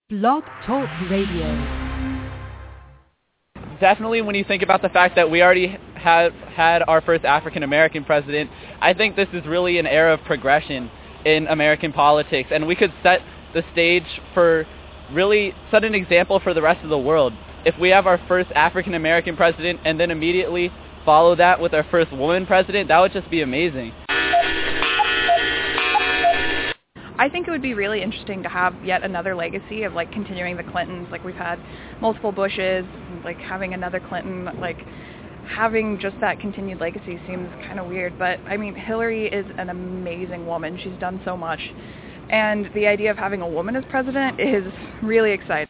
Blog Talk Radio. Definitely when you think about the fact that we already have had our first African American president, I think this is really an era of progression in American politics, and we could set the stage for really set an example for the rest of the world. If we have our first African American president and then immediately follow that with our first woman president, that would just be amazing. I think it would be really interesting to have yet another legacy of like continuing the Clintons. Like we've had multiple Bushes, like having another Clinton, like having just that continued legacy seems kind of weird. But I mean, Hillary is an amazing woman. She's done so much. And the idea of having a woman as president is really exciting.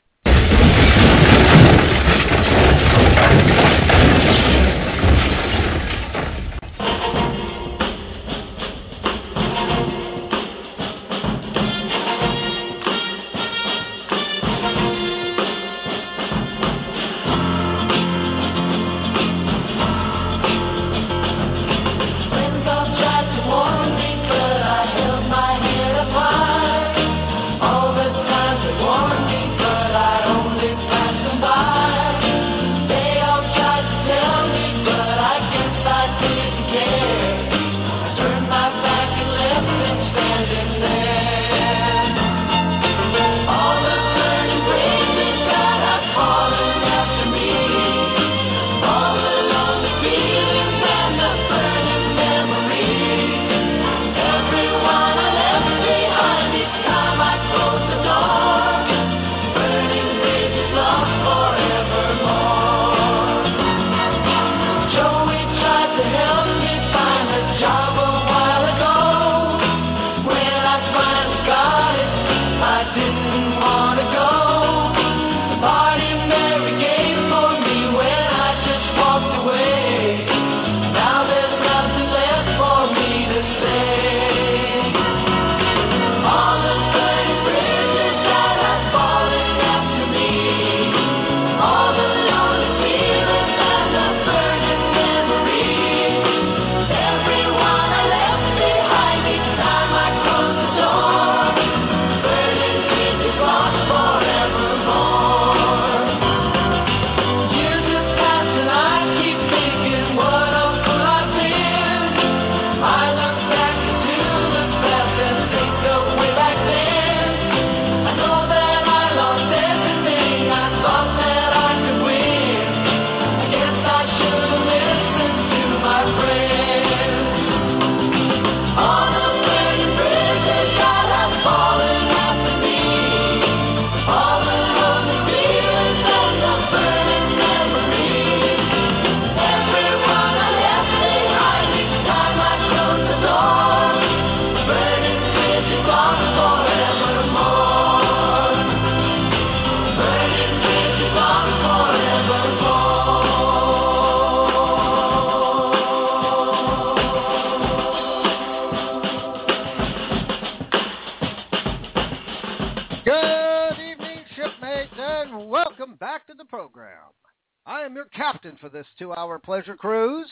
For this 2-hour pleasure cruise,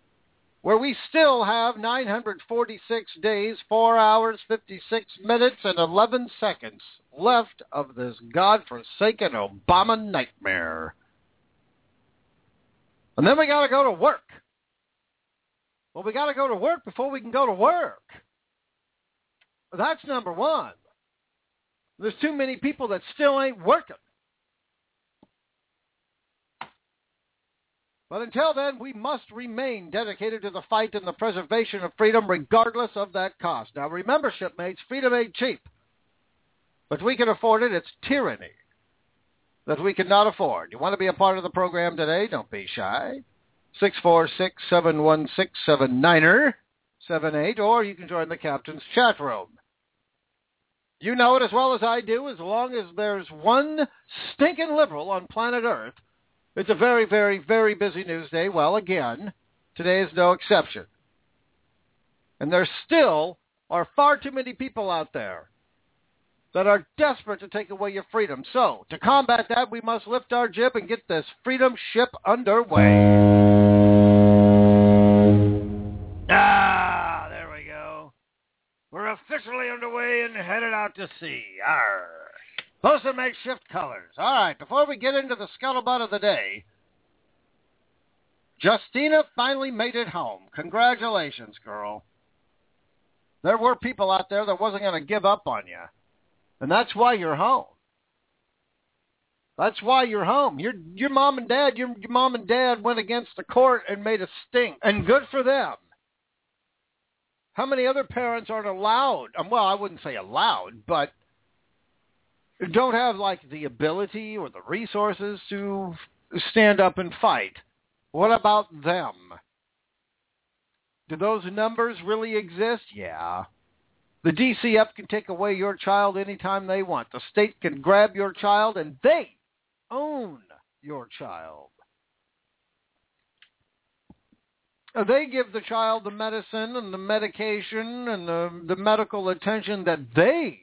where we still have 946 days, 4 hours, 56 minutes, and 11 seconds left of this godforsaken Obama nightmare. And then we got to go to work. Well, we got to go to work before we can go to work. That's number one. There's too many people that still ain't working. But until then, we must remain dedicated to the fight and the preservation of freedom regardless of that cost. Now remember, shipmates, freedom ain't cheap. But we can afford it. It's tyranny that we cannot afford. You want to be a part of the program today? Don't be shy. 646-716-7978, or you can join the captain's chat room. You know it as well as I do. As long as there's one stinking liberal on planet Earth, it's a very, very, very busy news day. Well, again, today is no exception. And there still are far too many people out there that are desperate to take away your freedom. So, to combat that, we must lift our jib and get this freedom ship underway. There we go. We're officially underway and headed out to sea. Arr. Those are makeshift colors. All right, before we get into the scuttlebutt of the day, Justina finally made it home. Congratulations, girl. There were people out there that wasn't going to give up on you. And that's why you're home. That's why you're home. Your mom and dad went against the court and made a stink. And good for them. How many other parents aren't allowed? Well, I wouldn't say allowed, but don't have like the ability or the resources to stand up and fight. What about them? Do those numbers really exist? Yeah. The DCF can take away your child anytime they want. The state can grab your child and they own your child. They give the child the medicine and the medication and the medical attention that they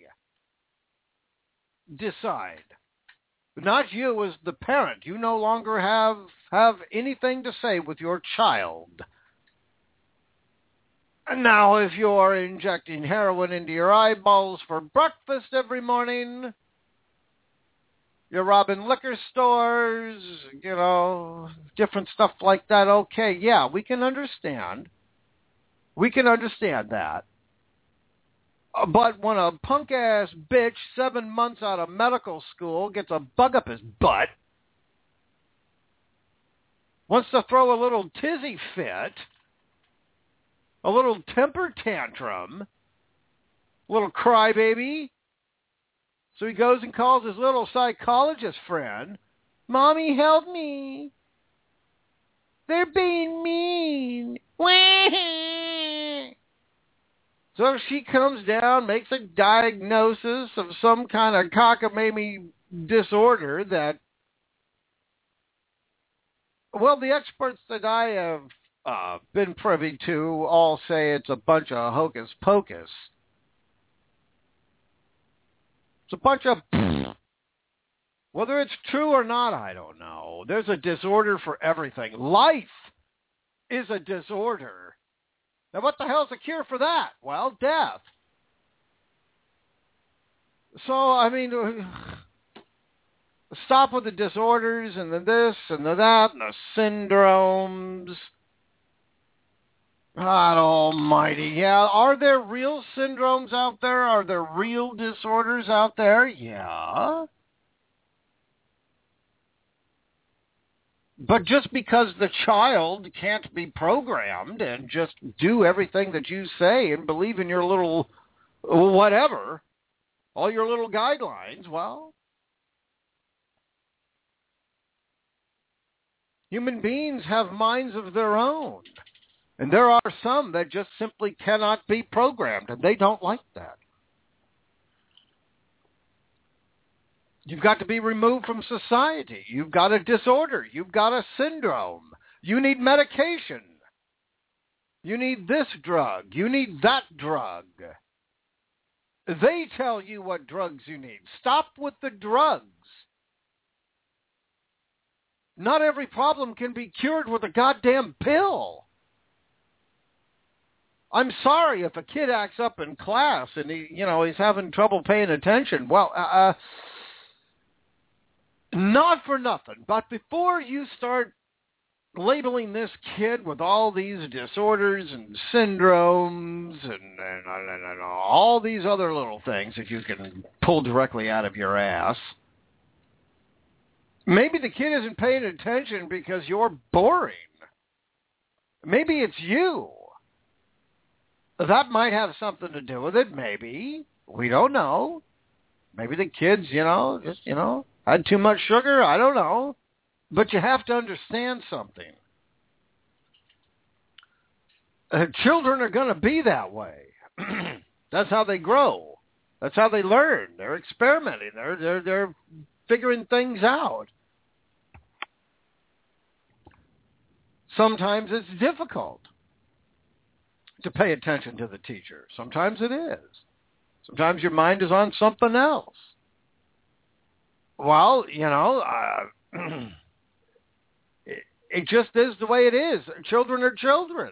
decide. Not you as the parent. You no longer have anything to say with your child. And now if you're injecting heroin into your eyeballs for breakfast every morning, you're robbing liquor stores, different stuff like that, okay, yeah, we can understand. We can understand that. But when a punk-ass bitch 7 months out of medical school gets a bug up his butt, wants to throw a little tizzy fit, a little temper tantrum, a little crybaby, so he goes and calls his little psychologist friend, Mommy, help me. They're being mean. So she comes down, makes a diagnosis of some kind of cockamamie disorder that, well, the experts that I have been privy to all say it's a bunch of hocus pocus. It's a bunch of... Whether it's true or not, I don't know. There's a disorder for everything. Life is a disorder. Now, what the hell's the cure for that? Well, death. So, I mean, stop with the disorders and the this and the that and the syndromes. God almighty. Yeah, are there real syndromes out there? Are there real disorders out there? Yeah. But just because the child can't be programmed and just do everything that you say and believe in your little whatever, all your little guidelines, well, human beings have minds of their own. And there are some that just simply cannot be programmed, and they don't like that. You've got to be removed from society. You've got a disorder. You've got a syndrome. You need medication. You need this drug. You need that drug. They tell you what drugs you need. Stop with the drugs. Not every problem can be cured with a goddamn pill. I'm sorry if a kid acts up in class and he's having trouble paying attention. Well, not for nothing, but before you start labeling this kid with all these disorders and syndromes and all these other little things that you can pull directly out of your ass, maybe the kid isn't paying attention because you're boring. Maybe it's you. That might have something to do with it, maybe. We don't know. Maybe the kids, had too much sugar. I don't know. But you have to understand something. Children are going to be that way. That's how they grow. That's how they learn. They're experimenting. They're figuring things out. Sometimes it's difficult to pay attention to the teacher. Sometimes it is. Sometimes your mind is on something else. Well, it just is the way it is. Children are children.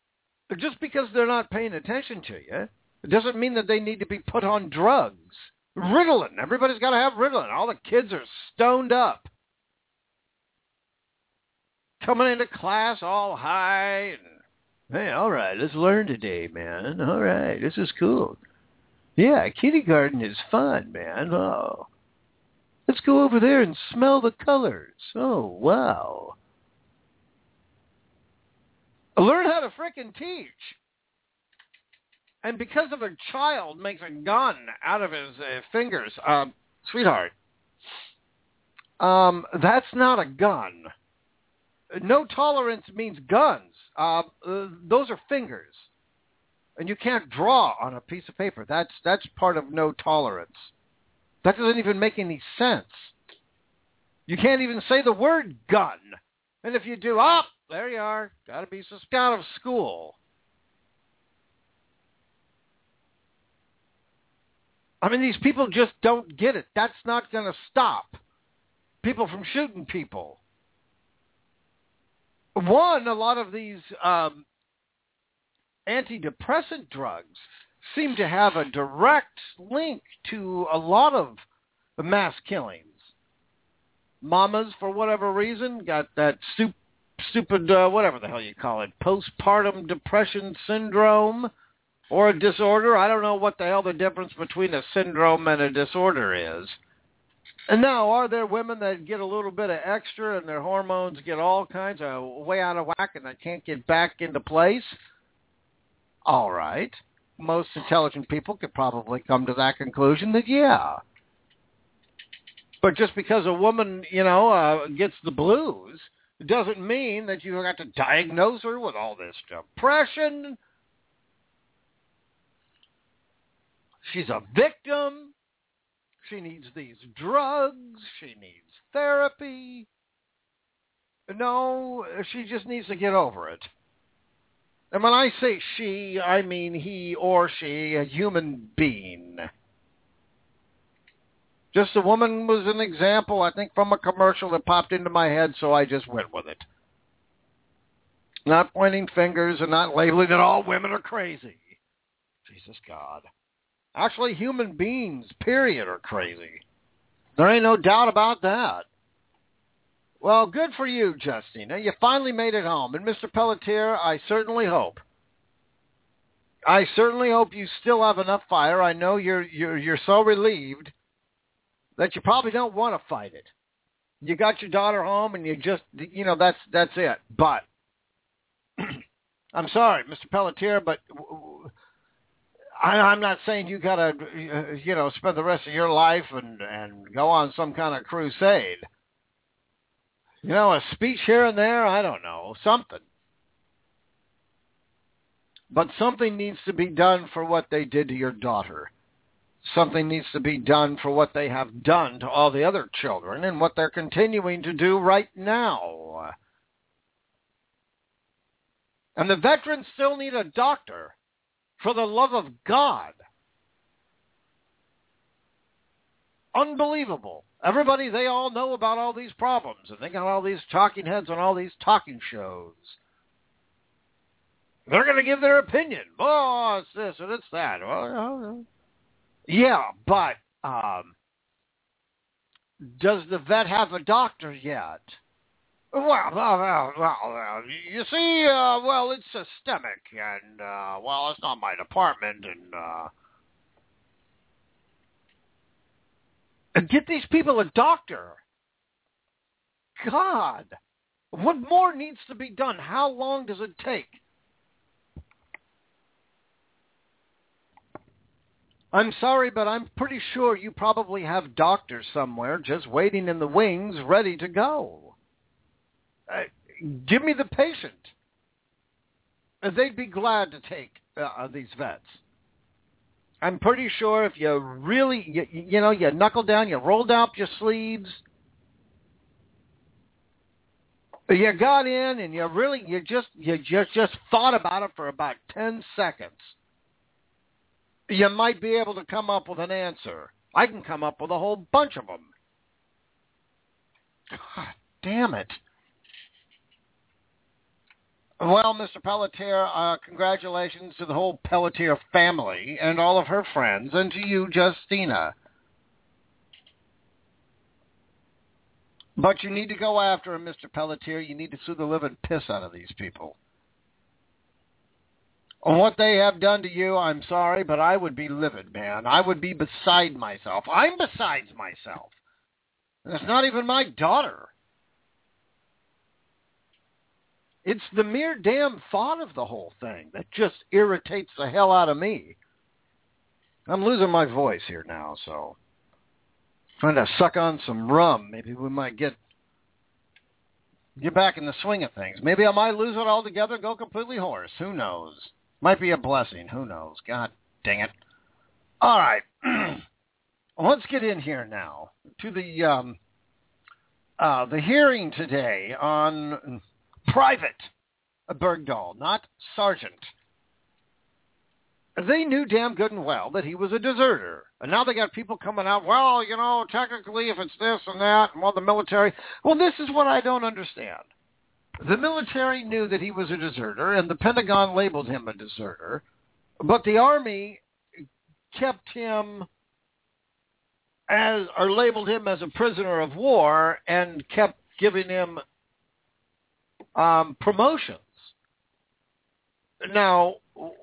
Just because they're not paying attention to you, it doesn't mean that they need to be put on drugs. Ritalin. Everybody's got to have Ritalin. All the kids are stoned up. Coming into class all high. And, hey, all right, let's learn today, man. All right, this is cool. Yeah, kindergarten is fun, man. Oh. Let's go over there and smell the colors. Oh, wow. Learn how to frickin' teach. And because of a child makes a gun out of his fingers, sweetheart, that's not a gun. No tolerance means guns. Those are fingers. And you can't draw on a piece of paper. That's part of no tolerance. That doesn't even make any sense. You can't even say the word gun. And if you do, there you are. Got to be suspended out of school. I mean, these people just don't get it. That's not going to stop people from shooting people. One, a lot of these antidepressant drugs seem to have a direct link to a lot of mass killings. Mamas, for whatever reason, got that stupid, whatever the hell you call it, postpartum depression syndrome or a disorder. I don't know what the hell the difference between a syndrome and a disorder is. And now, are there women that get a little bit of extra and their hormones get all kinds of way out of whack and they can't get back into place? All right. Most intelligent people could probably come to that conclusion that, yeah. But just because a woman, gets the blues, it doesn't mean that you have to diagnose her with all this depression. She's a victim. She needs these drugs. She needs therapy. No, she just needs to get over it. And when I say she, I mean he or she, a human being. Just a woman was an example, I think, from a commercial that popped into my head, so I just went with it. Not pointing fingers and not labeling that all women are crazy. Jesus God. Actually, human beings, period, are crazy. There ain't no doubt about that. Well, good for you, Justina. You finally made it home. And Mr. Pelletier, I certainly hope you still have enough fire. I know you're so relieved that you probably don't want to fight it. You got your daughter home, and you just, that's it. But I'm sorry, Mr. Pelletier, but I'm not saying you got to, spend the rest of your life and go on some kind of crusade. A speech here and there, I don't know, something. But something needs to be done for what they did to your daughter. Something needs to be done for what they have done to all the other children and what they're continuing to do right now. And the veterans still need a doctor. For the love of God. Unbelievable. Everybody, they all know about all these problems, and they got all these talking heads on all these talking shows. They're going to give their opinion. Oh, it's this and it's that. Well, yeah, but does the vet have a doctor yet? Well, you see, it's systemic, and, it's not my department, and get these people a doctor. God, what more needs to be done? How long does it take? I'm sorry, but I'm pretty sure you probably have doctors somewhere just waiting in the wings, ready to go. Give me the patient. They'd be glad to take these vets. I'm pretty sure if you really, you knuckle down, you rolled up your sleeves, you got in and you just thought about it for about 10 seconds. You might be able to come up with an answer. I can come up with a whole bunch of them. God damn it. Well, Mr. Pelletier, congratulations to the whole Pelletier family and all of her friends, and to you, Justina. But you need to go after him, Mr. Pelletier. You need to sue the living piss out of these people. On what they have done to you, I'm sorry, but I would be livid, man. I would be beside myself. I'm besides myself. And it's not even my daughter. It's the mere damn thought of the whole thing that just irritates the hell out of me. I'm losing my voice here now, so trying to suck on some rum. Maybe we might get back in the swing of things. Maybe I might lose it altogether, go completely hoarse. Who knows? Might be a blessing. Who knows? God dang it. All right. Let's get in here now to the hearing today on Private Bergdahl, not Sergeant. They knew damn good and well that he was a deserter. And now they got people coming out, well, you know, technically if it's this and that, and well, the military. Well, this is what I don't understand. The military knew that he was a deserter, and the Pentagon labeled him a deserter, but the Army kept him or labeled him as a prisoner of war and kept giving him promotions. Now,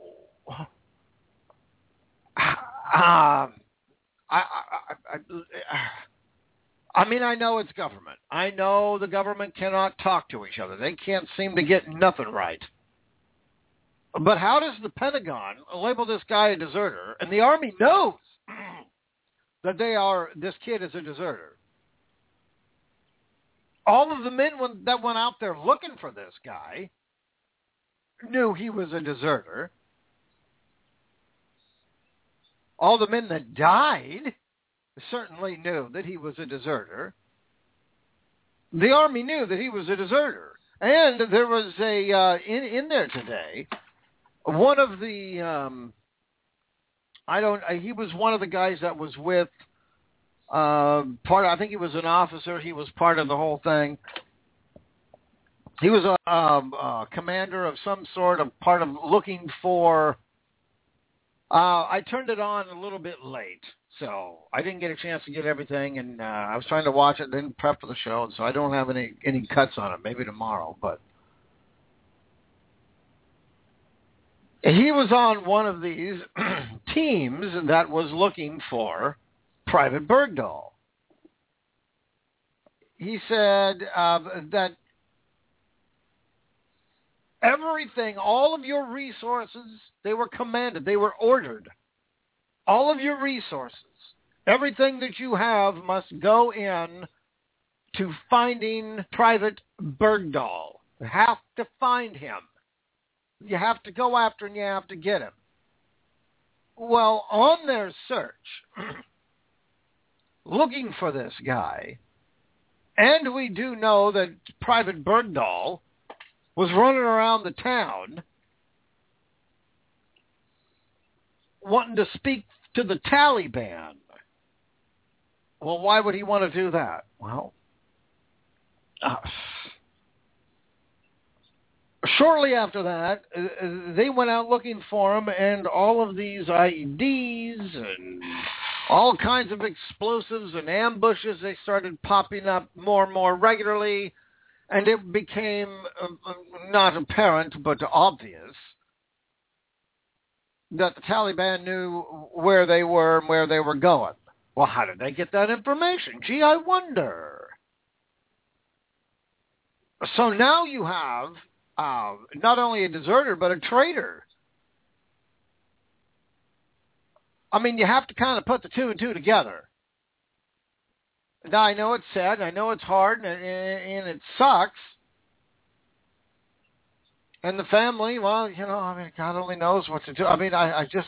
I mean, I know it's government. I know the government cannot talk to each other. They can't seem to get nothing right. But how does the Pentagon label this guy a deserter, and the Army knows that this kid is a deserter? All of the men that went out there looking for this guy knew he was a deserter. All the men that died certainly knew that he was a deserter. The Army knew that he was a deserter. And there was in there today, one of the, he was one of the guys that was with, I think he was an officer. He was part of the whole thing. He was a commander of some sort, of part of looking for, I turned it on a little bit late, so I didn't get a chance to get everything, and I was trying to watch it, didn't prep for the show, so I don't have any cuts on it. Maybe tomorrow, but he was on one of these teams that was looking for Private Bergdahl. He said that everything, all of your resources, they were commanded, they were ordered. All of your resources, everything that you have must go in to finding Private Bergdahl. You have to find him. You have to go after him, you have to get him. Well, on their search, looking for this guy, and we do know that Private Bergdahl was running around the town wanting to speak to the Taliban. Well, why would he want to do that? Well, shortly after that, they went out looking for him, and all of these IEDs and all kinds of explosives and ambushes, they started popping up more and more regularly, and it became not apparent but obvious that the Taliban knew where they were and where they were going. Well, how did they get that information? Gee, I wonder. So now you have not only a deserter, but a traitor. I mean, you have to kind of put the two and two together. Now, I know it's sad, and I know it's hard, and it sucks. And the family, well, you know, I mean, God only knows what to do. I mean, I just,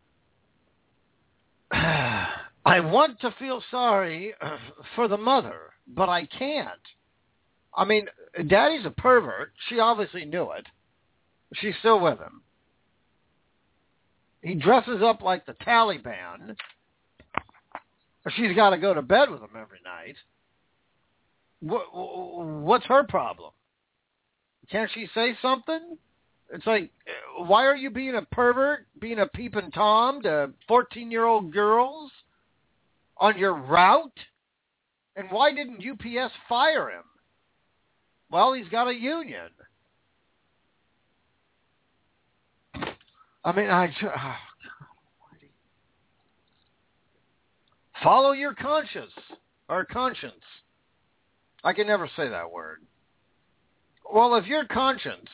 I want to feel sorry for the mother, but I can't. I mean, Daddy's a pervert. She obviously knew it. She's still with him. He dresses up like the Taliban. She's got to go to bed with him every night. What's her problem? Can't she say something? It's like, why are you being a pervert, being a peeping Tom to 14-year-old girls on your route And why didn't UPS fire him? Well, he's got a union. I mean, follow your conscience. Or conscience. I can never say that word. Well, if your conscience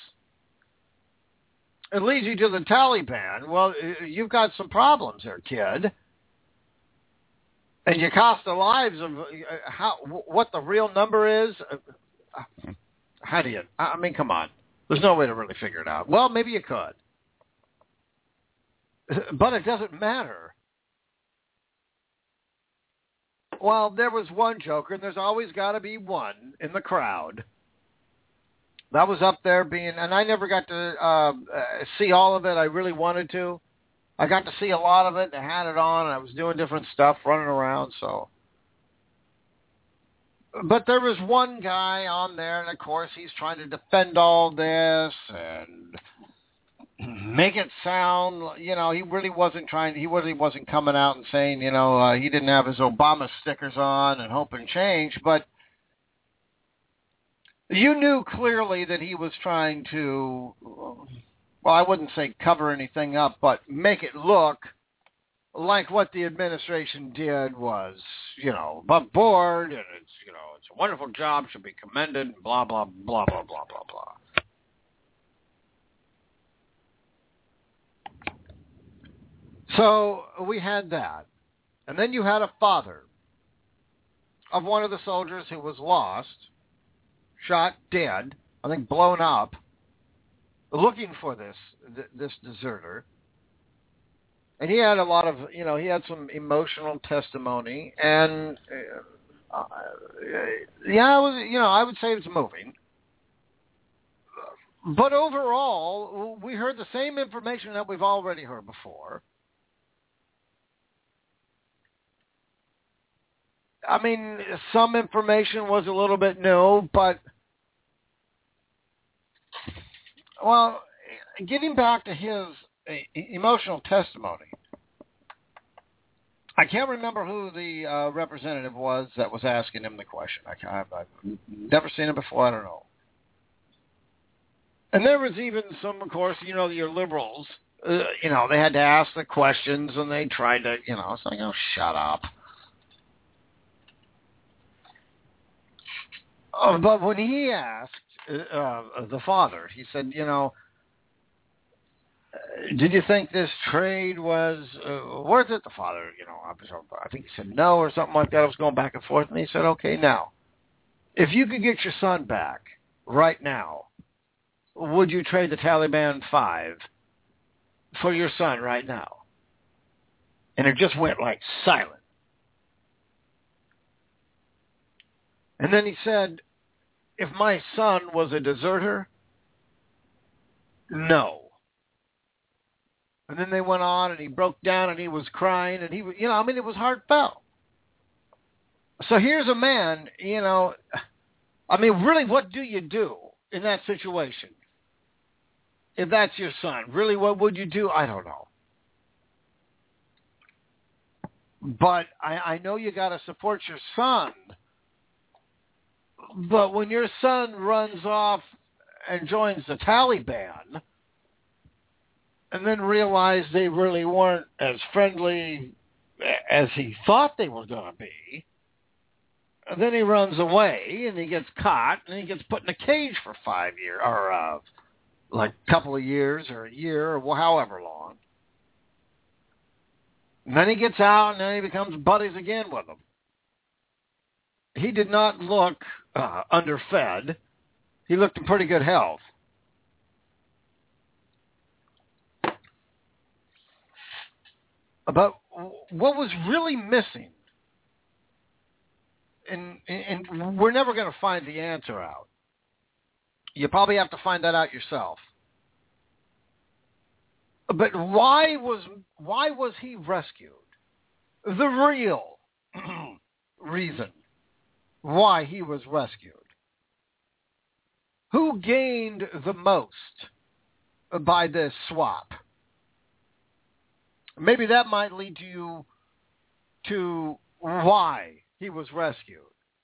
it leads you to the Taliban, well, you've got some problems here, kid. And you cost the lives of what the real number is. How do you? I mean, come on. There's no way to really figure it out. Well, maybe you could. But it doesn't matter. Well, there was one joker, and there's always got to be one in the crowd. That was up there being, and I never got to see all of it. I really wanted to. I got to see a lot of it. I had it on, and I was doing different stuff, running around, so. But there was one guy on there, and of course he's trying to defend all this and make it sound, he really wasn't coming out and saying, he didn't have his Obama stickers on and hope and change, but you knew clearly that he was trying to, well, I wouldn't say cover anything up, but make it look like what the administration did was, above board, and it's a wonderful job, should be commended, and blah, blah, blah, blah, blah, blah, blah. So we had that. And then you had a father of one of the soldiers who was lost, shot dead, I think blown up, looking for this deserter. And he had a lot of, he had some emotional testimony. And, I would say it was moving. But overall, we heard the same information that we've already heard before. I mean, some information was a little bit new, but, well, getting back to his emotional testimony, I can't remember who the representative was that was asking him the question. I've never seen it before. I don't know. And there was even some, of course, your liberals, they had to ask the questions, and they tried to, it's like, oh, shut up. But when he asked the father, he said, did you think this trade was worth it? The father, I think he said no or something like that. I was going back and forth. And he said, okay, now, if you could get your son back right now, would you trade the Taliban 5 for your son right now? And it just went like silent. And then he said, if my son was a deserter, no. And then they went on, and he broke down, and he was crying, and it was heartfelt. So here's a man, really, what do you do in that situation? If that's your son, really, what would you do? I don't know. But I know you got to support your son. But when your son runs off and joins the Taliban and then realizes they really weren't as friendly as he thought they were going to be, and then he runs away and he gets caught and he gets put in a cage for 5 years or like a couple of years or a year or however long. And then he gets out and then he becomes buddies again with them. He did not look underfed. He looked in pretty good health. But what was really missing, and we're never going to find the answer out. You probably have to find that out yourself. But why was he rescued? The real reason why he was rescued. Who gained the most by this swap? Maybe that might lead you to why he was rescued.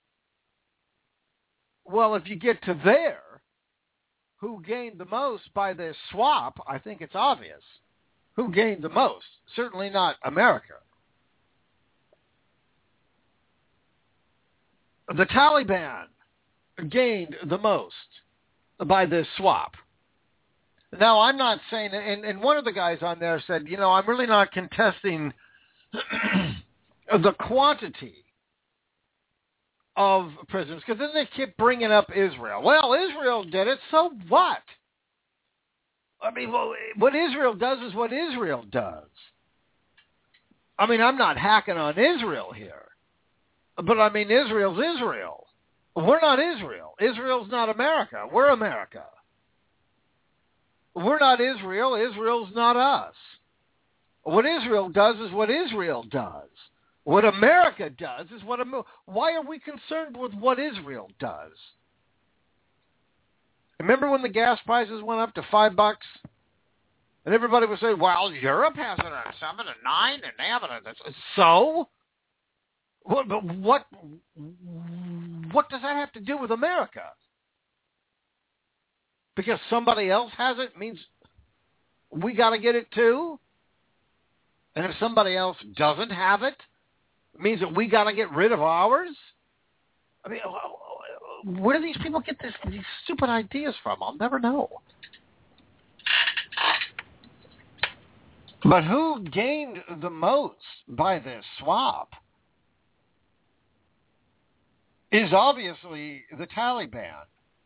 Well, if you get to there, who gained the most by this swap, I think it's obvious. Who gained the most? Certainly not America. The Taliban gained the most by this swap. Now, I'm not saying, and one of the guys on there said, I'm really not contesting the quantity of prisoners, because then they keep bringing up Israel. Well, Israel did it, so what? I mean, what Israel does is what Israel does. I mean, I'm not hacking on Israel here, but I mean, Israel's Israel. We're not Israel. Israel's not America. We're America. We're not Israel. Israel's not us. What Israel does is what Israel does. What America does is what why are we concerned with what Israel does? Remember when the gas prices went up to $5? And everybody was saying, well, Europe has it at 7 and 9, and they have it at... So? What does that have to do with America? Because somebody else has it means we got to get it too? And if somebody else doesn't have it, it means that we got to get rid of ours? I mean, where do these people get these stupid ideas from? I'll never know. But who gained the most by this swap is obviously the Taliban.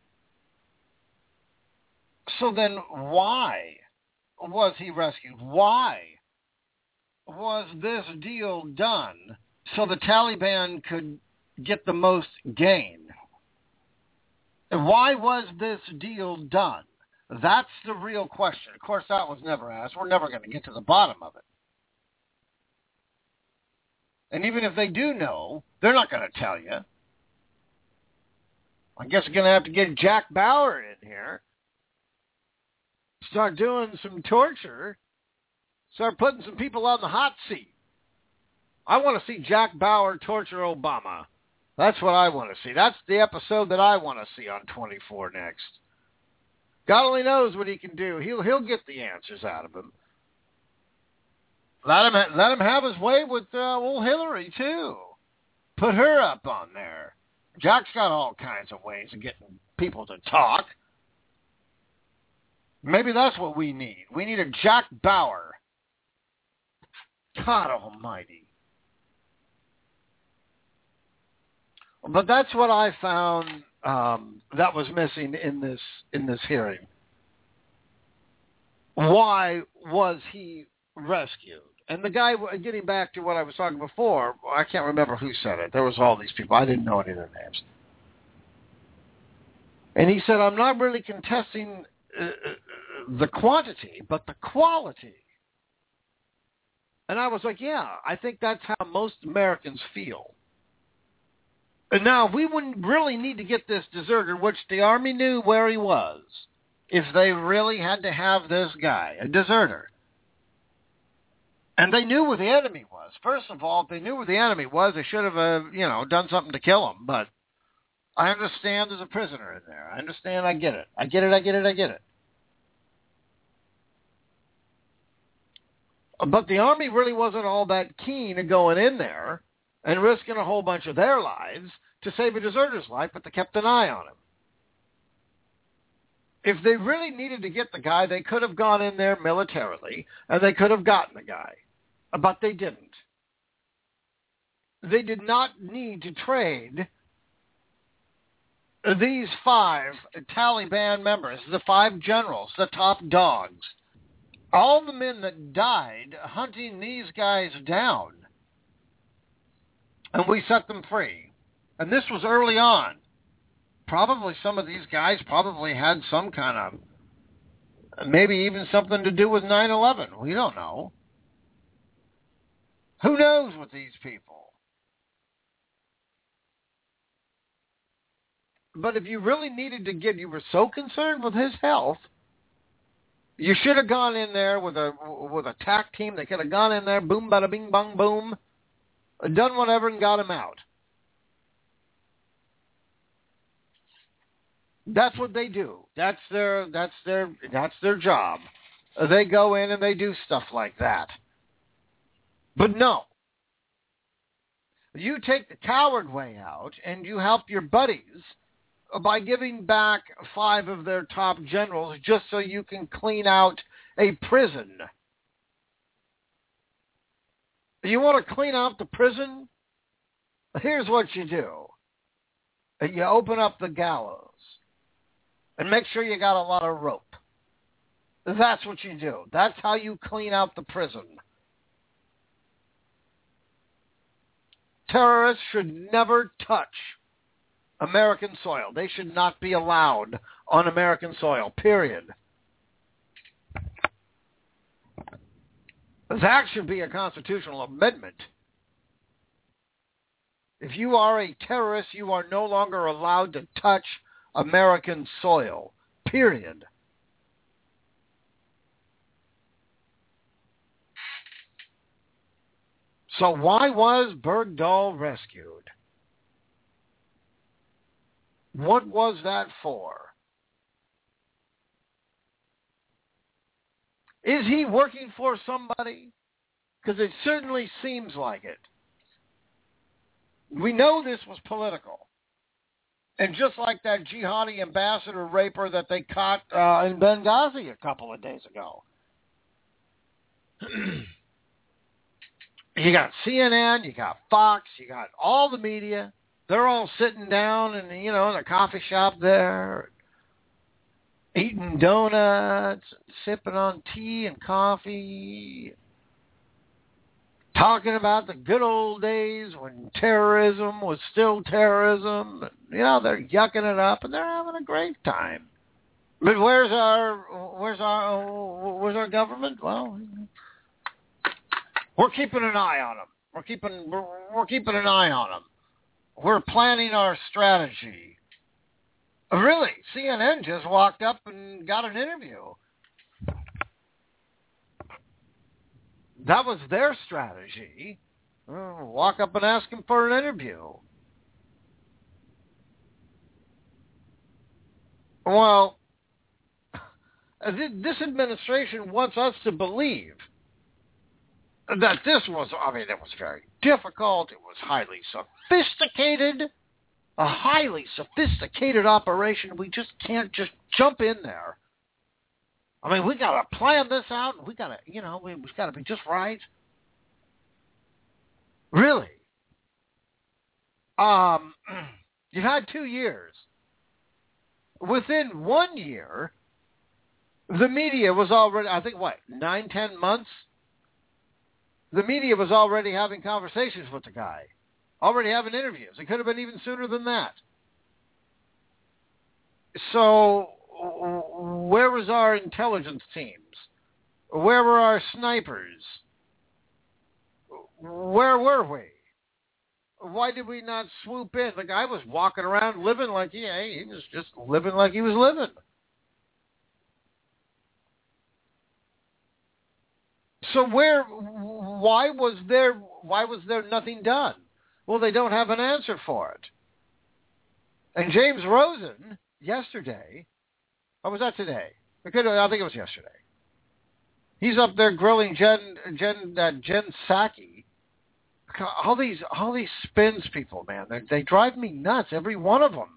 So then why was he rescued? Why was this deal done so the Taliban could get the most gain? And why was this deal done? That's the real question. Of course, that was never asked. We're never going to get to the bottom of it. And even if they do know, they're not going to tell you. I guess we're going to have to get Jack Bauer in here. Start doing some torture. Start putting some people on the hot seat. I want to see Jack Bauer torture Obama. That's what I want to see. That's the episode that I want to see on 24 next. God only knows what he can do. He'll get the answers out of him. Let him have his way with old Hillary too. Put her up on there. Jack's got all kinds of ways of getting people to talk. Maybe that's what we need. We need a Jack Bauer. God almighty. But that's what I found that was missing in this hearing. Why was he rescued? And the guy, getting back to what I was talking before, I can't remember who said it. There was all these people. I didn't know any of their names. And he said, I'm not really contesting the quantity, but the quality. And I was like, yeah, I think that's how most Americans feel. And now, we wouldn't really need to get this deserter, which the Army knew where he was, if they really had to have this guy, a deserter. And they knew where the enemy was. First of all, if they knew where the enemy was, they should have, done something to kill him. But I understand there's a prisoner in there. I understand. I get it. I get it. But the Army really wasn't all that keen on going in there and risking a whole bunch of their lives to save a deserter's life, but they kept an eye on him. If they really needed to get the guy, they could have gone in there militarily, and they could have gotten the guy. But they didn't. They did not need to trade these 5 Taliban members, the 5 generals, the top dogs, all the men that died hunting these guys down. And we set them free. And this was early on. Probably some of these guys probably had some kind of, maybe even something to do with 9/11. We don't know. Who knows with these people? But if you really needed to you were so concerned with his health, you should have gone in there with a TAC team. They could have gone in there, boom, bada, bing, bong, boom, done whatever and got him out. That's what they do. That's their job. They go in and they do stuff like that. But no. You take the coward way out and you help your buddies by giving back 5 of their top generals just so you can clean out a prison. You want to clean out the prison? Here's what you do. You open up the gallows and make sure you got a lot of rope. That's what you do. That's how you clean out the prison. Terrorists should never touch American soil. They should not be allowed on American soil, period. That should be a constitutional amendment. If you are a terrorist, you are no longer allowed to touch American soil, period. So why was Bergdahl rescued? What was that for? Is he working for somebody? Because it certainly seems like it. We know this was political. And just like that jihadi ambassador raper that they caught in Benghazi a couple of days ago. You got CNN, you got Fox, you got all the media. They're all sitting down in a coffee shop there, eating donuts, sipping on tea and coffee, talking about the good old days when terrorism was still terrorism. They're yucking it up and they're having a great time. But where's our government? Well, we're keeping an eye on them. We're keeping an eye on them. We're planning our strategy. Really, CNN just walked up and got an interview. That was their strategy. Walk up and ask him for an interview. Well, this administration wants us to believe that this was, it was very difficult. It was highly sophisticated, a highly sophisticated operation. We just can't just jump in there. We got to plan this out. We got to, we've got to be just right. Really? You've had 2 years. Within 1 year, the media was already, 9-10 months? The media was already having conversations with the guy, already having interviews. It could have been even sooner than that. So where was our intelligence teams? Where were our snipers? Where were we? Why did we not swoop in? The guy was walking around living like, he was just living like he was living. So why was there nothing done? Well, they don't have an answer for it. And James Rosen yesterday, or was that today? I think it was yesterday. He's up there grilling Jen Psaki. All these spins people, man, they drive me nuts, every one of them.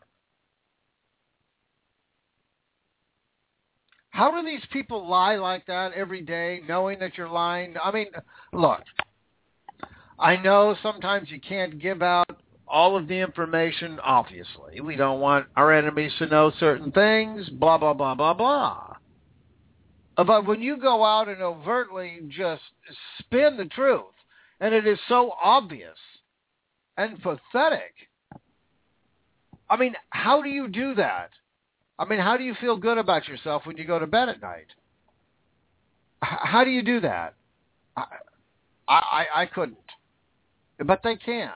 How do these people lie like that every day, knowing that you're lying? Look, I know sometimes you can't give out all of the information, obviously. We don't want our enemies to know certain things, blah, blah, blah, blah, blah. But when you go out and overtly just spin the truth, and it is so obvious and pathetic, how do you do that? How do you feel good about yourself when you go to bed at night? How do you do that? I couldn't. But they can.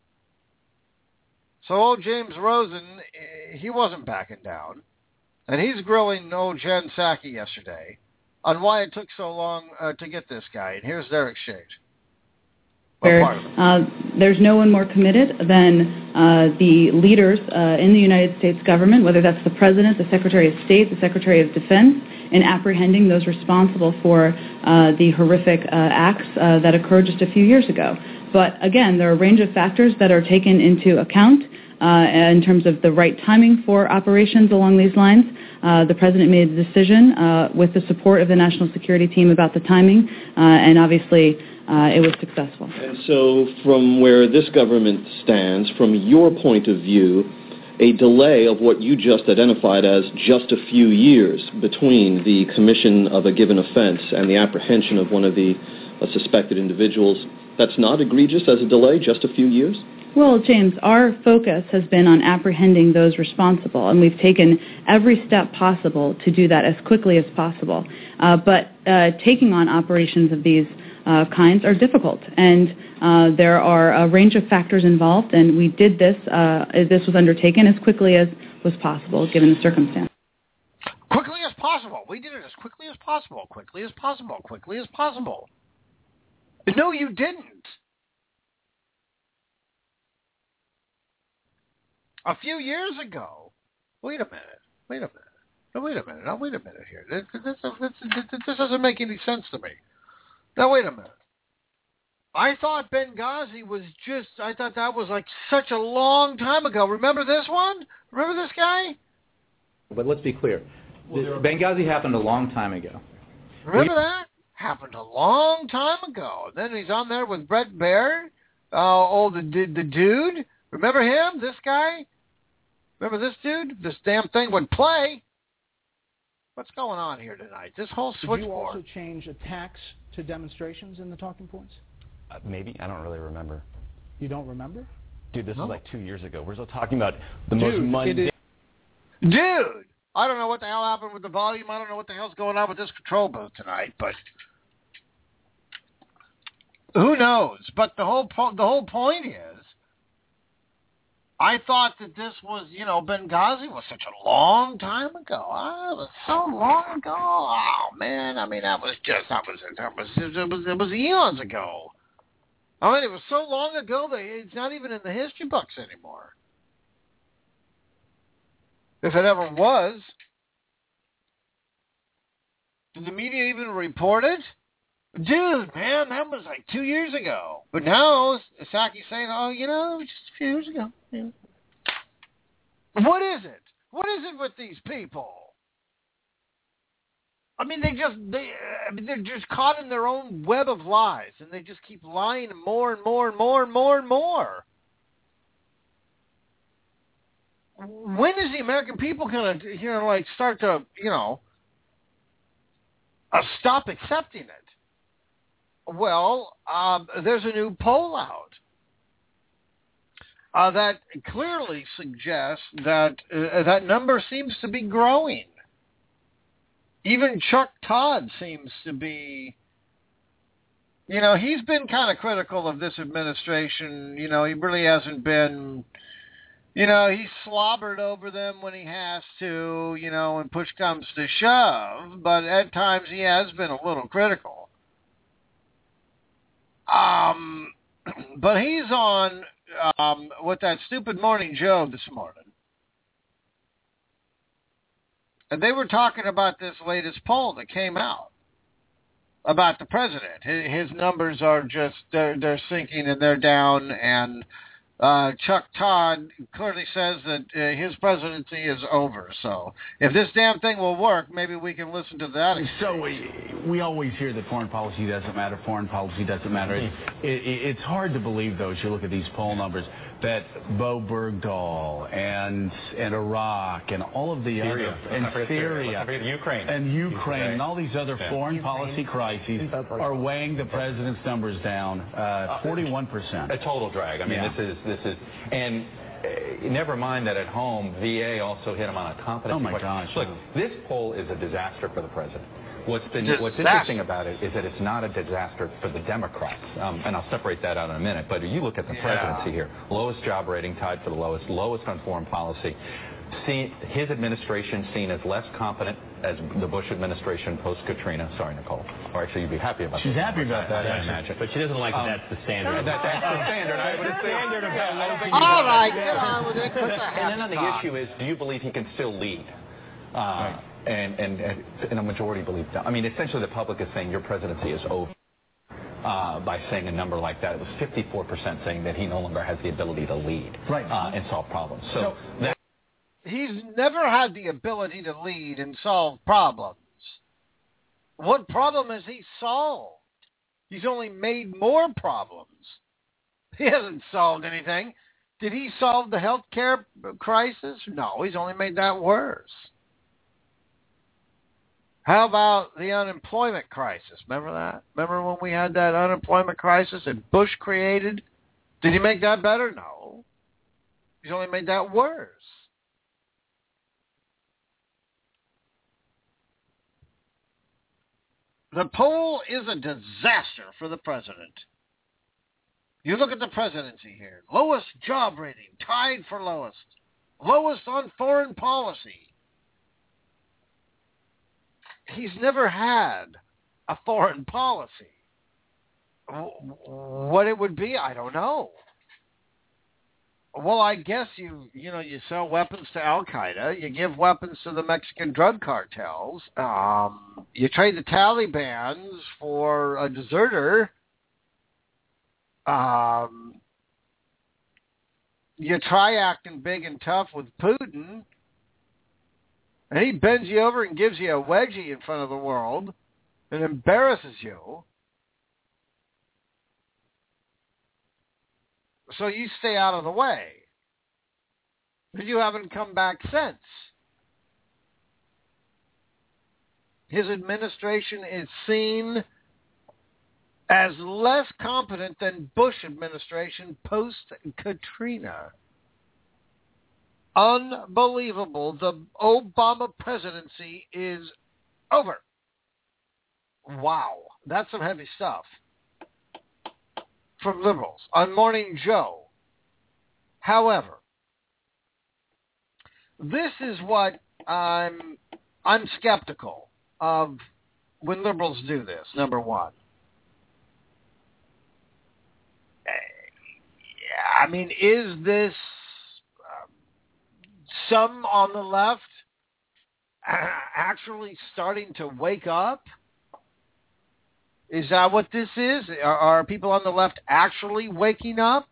So old James Rosen, he wasn't backing down. And he's grilling old Jen Psaki yesterday on why it took so long to get this guy. And here's their exchange. where there's no one more committed than the leaders in the United States government, whether that's the President, the Secretary of State, the Secretary of Defense, in apprehending those responsible for the horrific acts that occurred just a few years ago. But again, there are a range of factors that are taken into account in terms of the right timing for operations along these lines. The President made a decision with the support of the National Security Team about the timing, and obviously it was successful. And so from where this government stands, from your point of view, a delay of what you just identified as just a few years between the commission of a given offense and the apprehension of one of the suspected individuals, that's not egregious as a delay, just a few years? Well, James, our focus has been on apprehending those responsible, and we've taken every step possible to do that as quickly as possible. But taking on operations of these kinds are difficult, and there are a range of factors involved, and we did this, this was undertaken as quickly as was possible given the circumstance. Quickly as possible. We did it as quickly as possible, quickly as possible, quickly as possible. No, you didn't. A few years ago. Wait a minute here. This doesn't make any sense to me. Now, wait a minute. I thought Benghazi was I thought that was like such a long time ago. Remember this one? Remember this guy? But let's be clear. Benghazi happened a long time ago. Remember that? Happened a long time ago. Then he's on there with Brett Baird. The dude. Remember him? This guy? Remember this dude? This damn thing would play. What's going on here tonight? This whole switchboard. Did you also change attacks to demonstrations in the talking points? Maybe. I don't really remember. You don't remember? Dude, this is like 2 years ago. We're still talking about the most mundane... Dude! I don't know what the hell happened with the volume. I don't know what the hell's going on with this control booth tonight, but... Who knows? But the whole point is, I thought that this was, Benghazi was such a long time ago. It was so long ago. Oh, man. I mean, it was eons ago. I mean, it was so long ago that it's not even in the history books anymore. If it ever was. Did the media even report it? Dude, man, that was like 2 years ago. But now, Saki's saying, just a few years ago. Yeah. What is it? What is it with these people? I mean, they're just caught in their own web of lies, and they just keep lying more and more and more and more and more. When is the American people going to, start to, stop accepting it? Well, there's a new poll out that clearly suggests that that number seems to be growing. Even Chuck Todd seems to be, he's been kind of critical of this administration. He really hasn't been, he's slobbered over them when he has to, when push comes to shove. But at times he has been a little critical. But he's on with that stupid Morning Joe this morning. And they were talking about this latest poll that came out about the president. His numbers are just, they're sinking and they're down. And Chuck Todd clearly says that his presidency is over. So if this damn thing will work, maybe we can listen to that. So we always hear that foreign policy doesn't matter. Foreign policy doesn't matter. It's hard to believe, though, as you look at these poll numbers, that Bo Bergdahl and Iraq and all of the other, and Syria, and Ukraine, and all these other foreign policy crises are weighing the president's numbers down 41%. A total drag. I mean, this is, and never mind that at home, VA also hit him on a competency. Oh my gosh! Look, this poll is a disaster for the president. What's interesting about it is that it's not a disaster for the Democrats, and I'll separate that out in a minute. But you look at the presidency here: lowest job rating, tied for the lowest on foreign policy. his administration seen as less competent as the Bush administration post-Katrina. Sorry, Nicole. Or actually, you'd be happy about that. She's happy about that, I imagine. But she doesn't like that that's the standard. That's the standard. All right, get on with it. And then on the issue is, do you believe he can still lead? And a majority believes that. I mean, essentially the public is saying your presidency is over by saying a number like that. It was 54% saying that he no longer has the ability to lead and solve problems. So he's never had the ability to lead and solve problems. What problem has he solved? He's only made more problems. He hasn't solved anything. Did he solve the health care crisis? No, he's only made that worse. How about the unemployment crisis? Remember that? Remember when we had that unemployment crisis that Bush created? Did he make that better? No. He's only made that worse. The poll is a disaster for the president. You look at the presidency here. Lowest job rating, tied for lowest. Lowest on foreign policy. He's never had a foreign policy. What it would be, I don't know. Well, I guess you sell weapons to Al-Qaeda. You give weapons to the Mexican drug cartels. You trade the Taliban for a deserter. You try acting big and tough with Putin. And he bends you over and gives you a wedgie in front of the world and embarrasses you. So you stay out of the way. But you haven't come back since. His administration is seen as less competent than Bush administration post-Katrina. Unbelievable. The Obama presidency is over. Wow. That's some heavy stuff from liberals on Morning Joe. However, this is what I'm skeptical of when liberals do this, number one. I mean, is this some on the left actually starting to wake up? Is that what this is? Are people on the left actually waking up?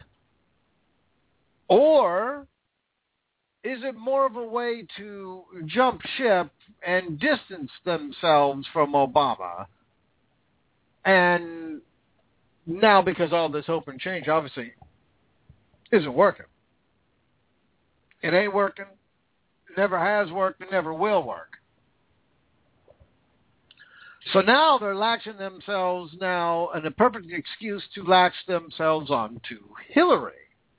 Or is it more of a way to jump ship and distance themselves from Obama? And now, because all this open change obviously isn't working. It ain't working. It never has worked. It never will work. So now they're latching themselves now, and a perfect excuse to latch themselves onto Hillary.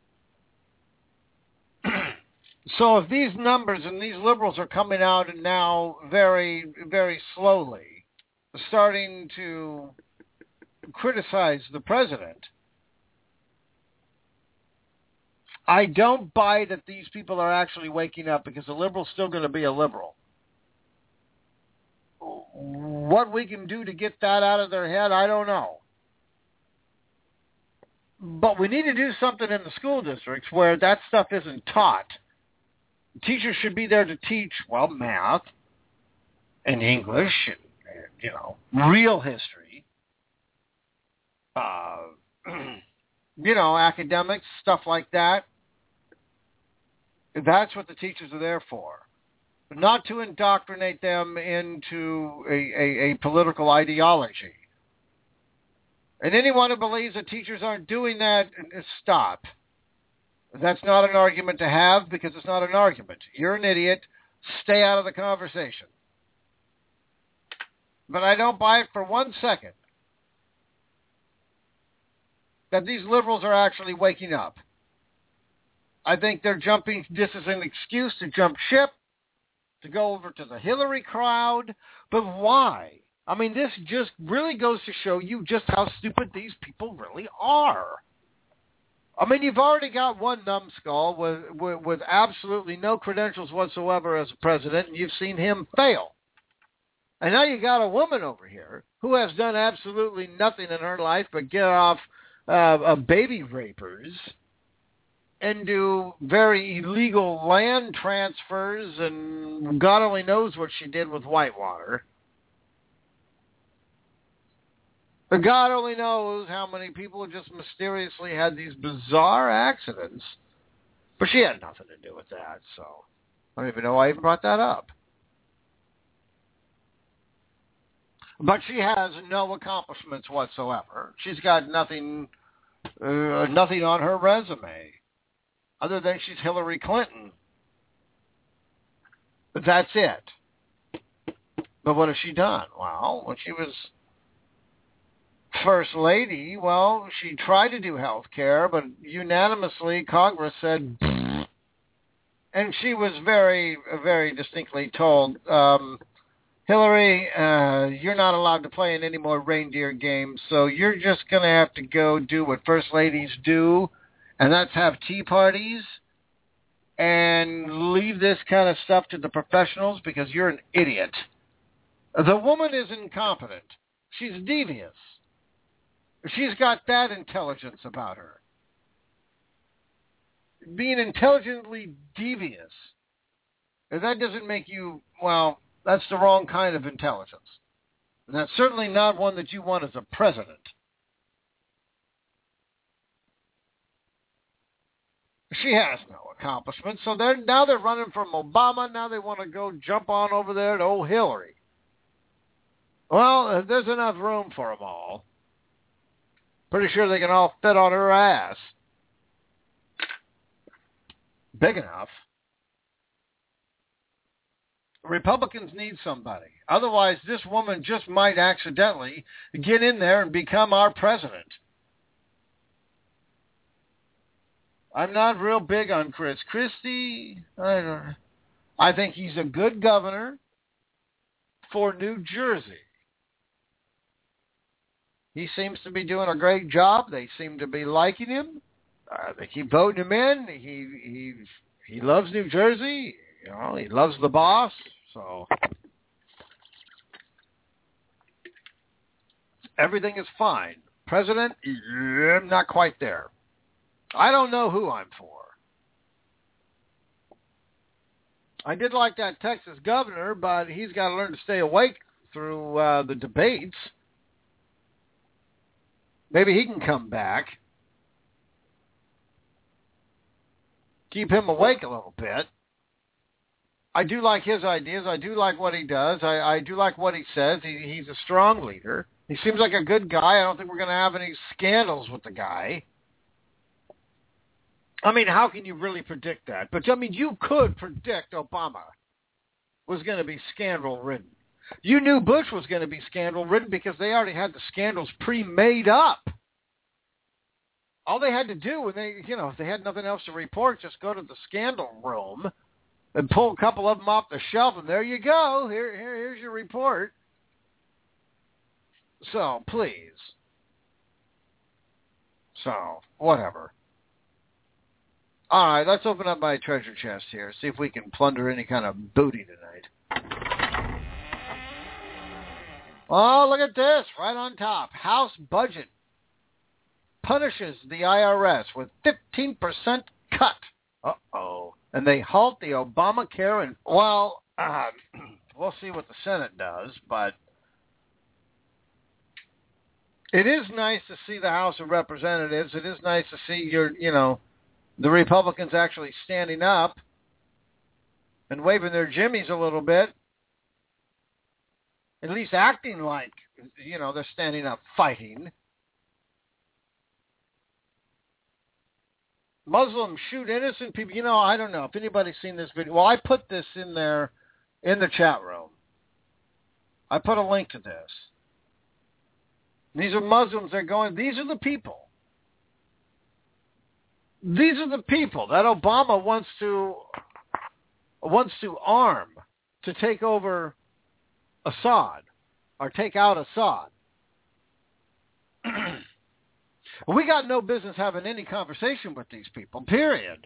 So if these numbers and these liberals are coming out and now very, very slowly starting to criticize the president, I don't buy that these people are actually waking up, because a liberal's still going to be a liberal. What we can do to get that out of their head, I don't know. But we need to do something in the school districts where that stuff isn't taught. Teachers should be there to teach, well, math and English and real history. Academics, stuff like that. That's what the teachers are there for. Not to indoctrinate them into a political ideology. And anyone who believes that teachers aren't doing that, stop. That's not an argument to have, because it's not an argument. You're an idiot. Stay out of the conversation. But I don't buy it for 1 second that these liberals are actually waking up. I think they're jumping. This is an excuse to jump ship, to go over to the Hillary crowd. But why? I mean, this just really goes to show you just how stupid these people really are. I mean, you've already got one numbskull with absolutely no credentials whatsoever as a president, and you've seen him fail. And now you got a woman over here who has done absolutely nothing in her life but get off baby rapers and do very illegal land transfers, and God only knows what she did with Whitewater. But God only knows how many people just mysteriously had these bizarre accidents. But she had nothing to do with that, so I don't even know why I even brought that up. But she has no accomplishments whatsoever. She's got nothing on her resume other than she's Hillary Clinton. But that's it. But what has she done? Well, when she was First Lady, well, she tried to do health care, but unanimously Congress said, and she was very, very distinctly told, Hillary, you're not allowed to play in any more reindeer games, so you're just going to have to go do what First Ladies do, and that's have tea parties and leave this kind of stuff to the professionals because you're an idiot. The woman is incompetent. She's devious. She's got bad intelligence about her. Being intelligently devious, that doesn't make you, well, that's the wrong kind of intelligence. And that's certainly not one that you want as a president. She has no accomplishments, so now they're running from Obama. Now they want to go jump on over there to old Hillary. Well, there's enough room for them all. Pretty sure they can all fit on her ass. Big enough. Republicans need somebody. Otherwise, this woman just might accidentally get in there and become our president. I'm not real big on Chris Christie. I think he's a good governor for New Jersey. He seems to be doing a great job. They seem to be liking him. They keep voting him in. He loves New Jersey. You know, he loves the boss. So everything is fine. President, not quite there. I don't know who I'm for. I did like that Texas governor, but he's got to learn to stay awake through the debates. Maybe he can come back. Keep him awake a little bit. I do like his ideas. I do like what he does. I do like what he says. He's a strong leader. He seems like a good guy. I don't think we're going to have any scandals with the guy. I mean, how can you really predict that? But, I mean, you could predict Obama was going to be scandal-ridden. You knew Bush was going to be scandal-ridden because they already had the scandals pre-made up. All they had to do when if they had nothing else to report, just go to the scandal room and pull a couple of them off the shelf, and there you go. Here's your report. So, please. So, whatever. All right, let's open up my treasure chest here, see if we can plunder any kind of booty tonight. Oh, look at this, right on top. House budget punishes the IRS with 15% cut. Uh-oh. And they halt the Obamacare, and, well, we'll see what the Senate does, but it is nice to see the House of Representatives. It is nice to see the Republicans actually standing up and waving their jimmies a little bit, at least acting like, they're standing up fighting. Muslims shoot innocent people. I don't know if anybody's seen this video. Well, I put this in there in the chat room. I put a link to this. These are Muslims. These are the people. These are the people that Obama wants to arm to take over Assad or take out Assad. We got no business having any conversation with these people, period.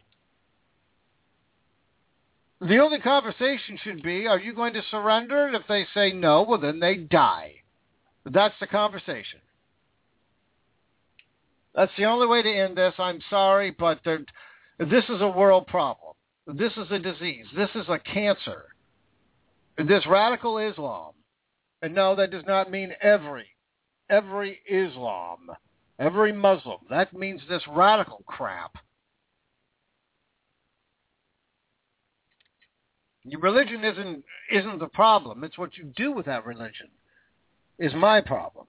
The only conversation should be, are you going to surrender? And if they say no, well, then they die. That's the conversation. That's the only way to end this. I'm sorry, but this is a world problem. This is a disease. This is a cancer. This radical Islam. And no, that does not mean every Islam, every Muslim. That means this radical crap. Your religion isn't the problem. It's what you do with that religion is my problem.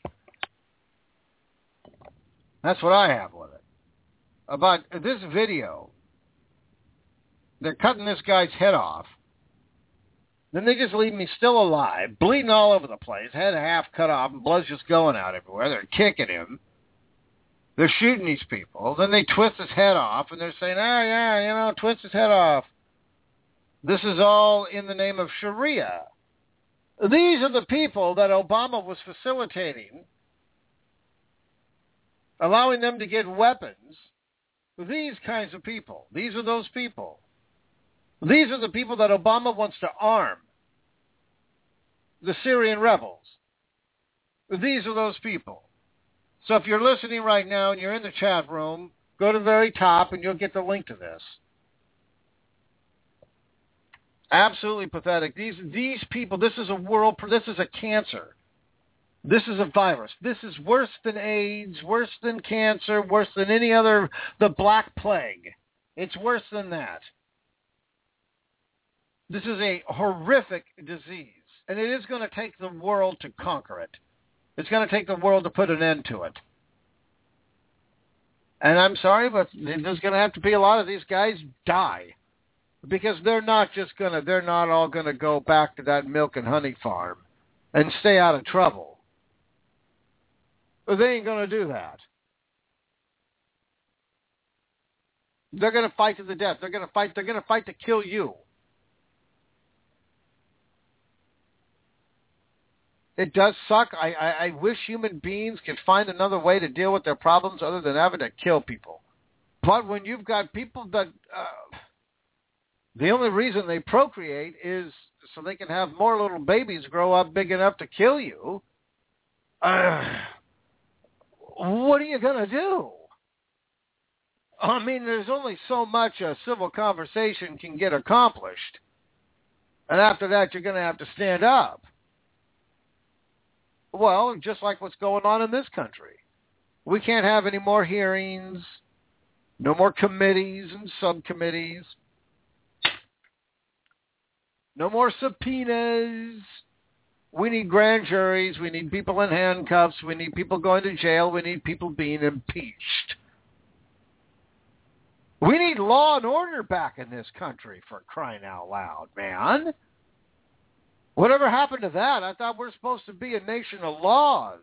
That's what I have with it. About this video, they're cutting this guy's head off. Then they just leave me still alive, bleeding all over the place, head half cut off, and blood's just going out everywhere. They're kicking him. They're shooting these people. Then they twist his head off, and they're saying, twist his head off. This is all in the name of Sharia. These are the people that Obama was facilitating, allowing them to get weapons. These kinds of people. These are those people. These are the people that Obama wants to arm. The Syrian rebels. These are those people. So if you're listening right now and you're in the chat room, go to the very top and you'll get the link to this. Absolutely pathetic. These people, this is a cancer. This is a virus. This is worse than AIDS, worse than cancer, worse than the Black Plague. It's worse than that. This is a horrific disease, and it is going to take the world to conquer it. It's going to take the world to put an end to it. And I'm sorry, but there's going to have to be a lot of these guys die. Because they're not all going to go back to that milk and honey farm and stay out of trouble. They ain't going to do that. They're going to fight to the death. They're going to fight to kill you. It does suck. I wish human beings could find another way to deal with their problems other than having to kill people. But when you've got people that... the only reason they procreate is so they can have more little babies grow up big enough to kill you. What are you going to do? I mean, there's only so much a civil conversation can get accomplished. And after that, you're going to have to stand up. Well, just like what's going on in this country. We can't have any more hearings, no more committees and subcommittees. No more subpoenas. We need grand juries. We need people in handcuffs. We need people going to jail. We need people being impeached. We need law and order back in this country, for crying out loud, man. Whatever happened to that? I thought we're supposed to be a nation of laws.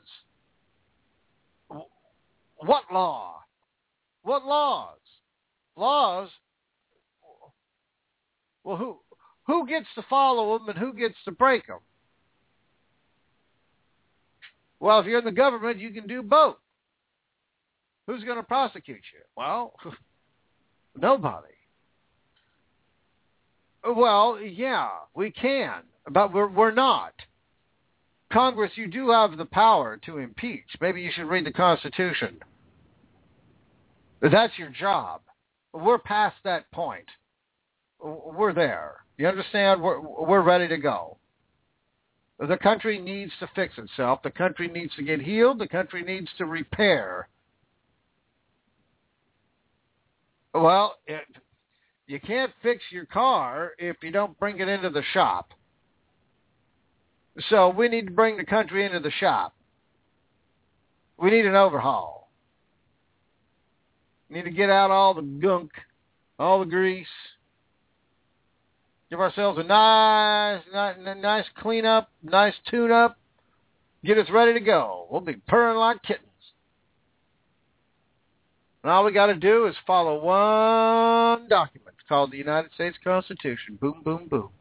What law? What laws? Laws? Well, who gets to follow them and who gets to break them? Well, if you're in the government, you can do both. Who's going to prosecute you? Well, nobody. Well, yeah, we can, but we're not. Congress, you do have the power to impeach. Maybe you should read the Constitution. That's your job. We're past that point. We're there. You understand? We're ready to go. The country needs to fix itself. The country needs to get healed. The country needs to repair. Well, you can't fix your car if you don't bring it into the shop. So we need to bring the country into the shop. We need an overhaul. We need to get out all the gunk, all the grease. Give ourselves a nice clean-up, nice tune-up. Get us ready to go. We'll be purring like kittens. And all we got to do is follow one document called the United States Constitution. Boom, boom, boom.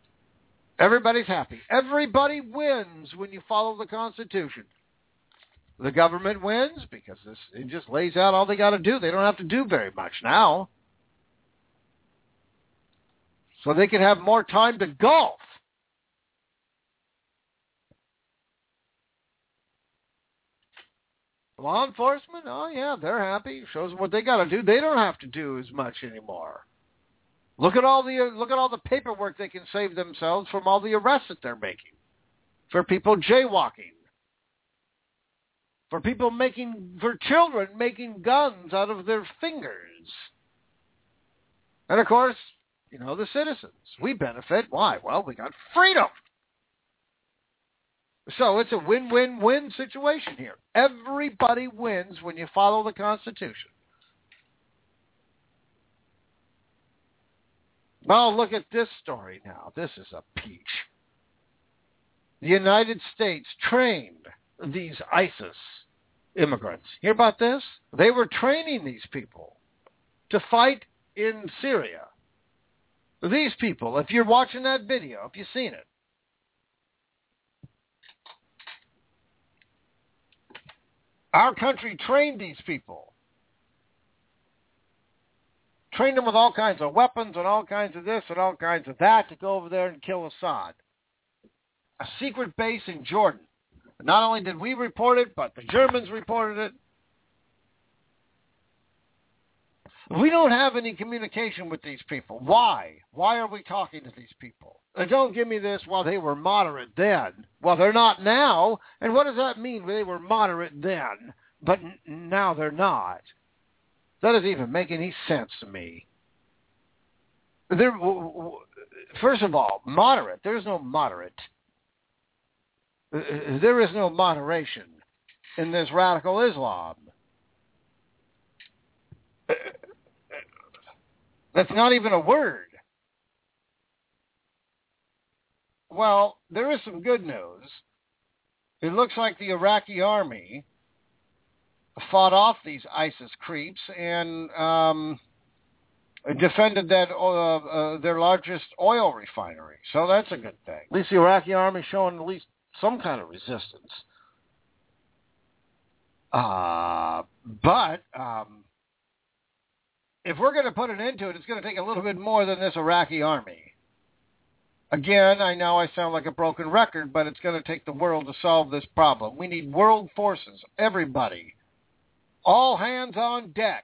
Everybody's happy. Everybody wins when you follow the Constitution. The government wins because it just lays out all they got to do. They don't have to do very much now. So they can have more time to golf. Law enforcement, oh yeah, they're happy. Shows them what they got to do. They don't have to do as much anymore. Look at all the paperwork they can save themselves from all the arrests that they're making for people jaywalking, for children making guns out of their fingers, and of course, the citizens. We benefit. Why? Well, we got freedom. So it's a win-win-win situation here. Everybody wins when you follow the Constitution. Well, look at this story now. This is a peach. The United States trained these ISIS immigrants. Hear about this? They were training these people to fight in Syria. These people, if you're watching that video, if you've seen it, our country trained these people. Trained them with all kinds of weapons and all kinds of this and all kinds of that to go over there and kill Assad. A secret base in Jordan. Not only did we report it, but the Germans reported it. We don't have any communication with these people. Why? Why are we talking to these people? Don't give me this, well, they were moderate then. Well, they're not now. And what does that mean? They were moderate then, but now they're not. That doesn't even make any sense to me. First of all, moderate. There's no moderate. There is no moderation in this radical Islam. That's not even a word. Well, there is some good news. It looks like the Iraqi army fought off these ISIS creeps and defended that their largest oil refinery. So that's a good thing. At least the Iraqi army showing at least some kind of resistance. But if we're going to put an end to it, it's going to take a little bit more than this Iraqi army. Again, I know I sound like a broken record, but it's going to take the world to solve this problem. We need world forces, everybody. All hands on deck.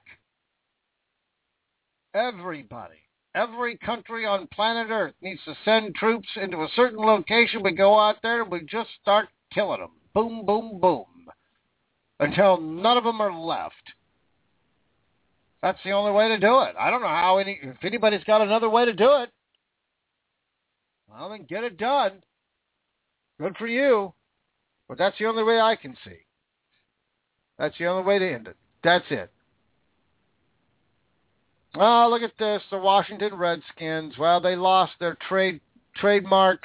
Everybody. Every country on planet Earth needs to send troops into a certain location. We go out there and we just start killing them. Boom, boom, boom. Until none of them are left. That's the only way to do it. I don't know if anybody's got another way to do it. Well, then get it done. Good for you. But that's the only way I can see. That's the only way to end it. That's it. Oh, look at this. The Washington Redskins. Well, they lost their trademark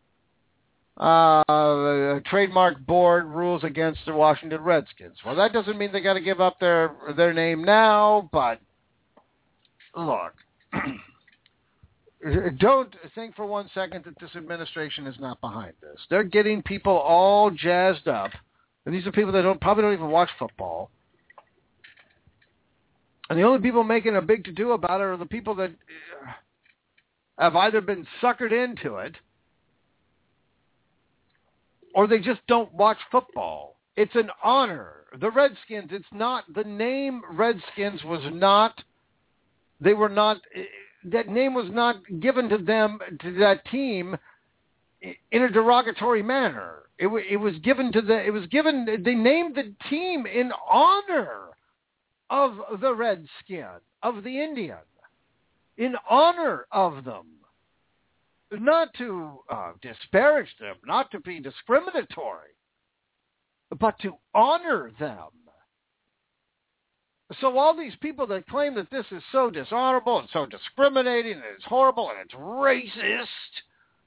board rules against the Washington Redskins. Well, that doesn't mean they got to give up their name now, but look, don't think for 1 second that this administration is not behind this. They're getting people all jazzed up, and these are people that probably don't even watch football. And the only people making a big to-do about it are the people that have either been suckered into it or they just don't watch football. It's an honor. The Redskins, the name Redskins was not, that name was not given to them, to that team, in a derogatory manner. They named the team in honor of the Redskin, of the Indian, in honor of them. Not to disparage them, not to be discriminatory, but to honor them. So all these people that claim that this is so dishonorable and so discriminating and it's horrible and it's racist,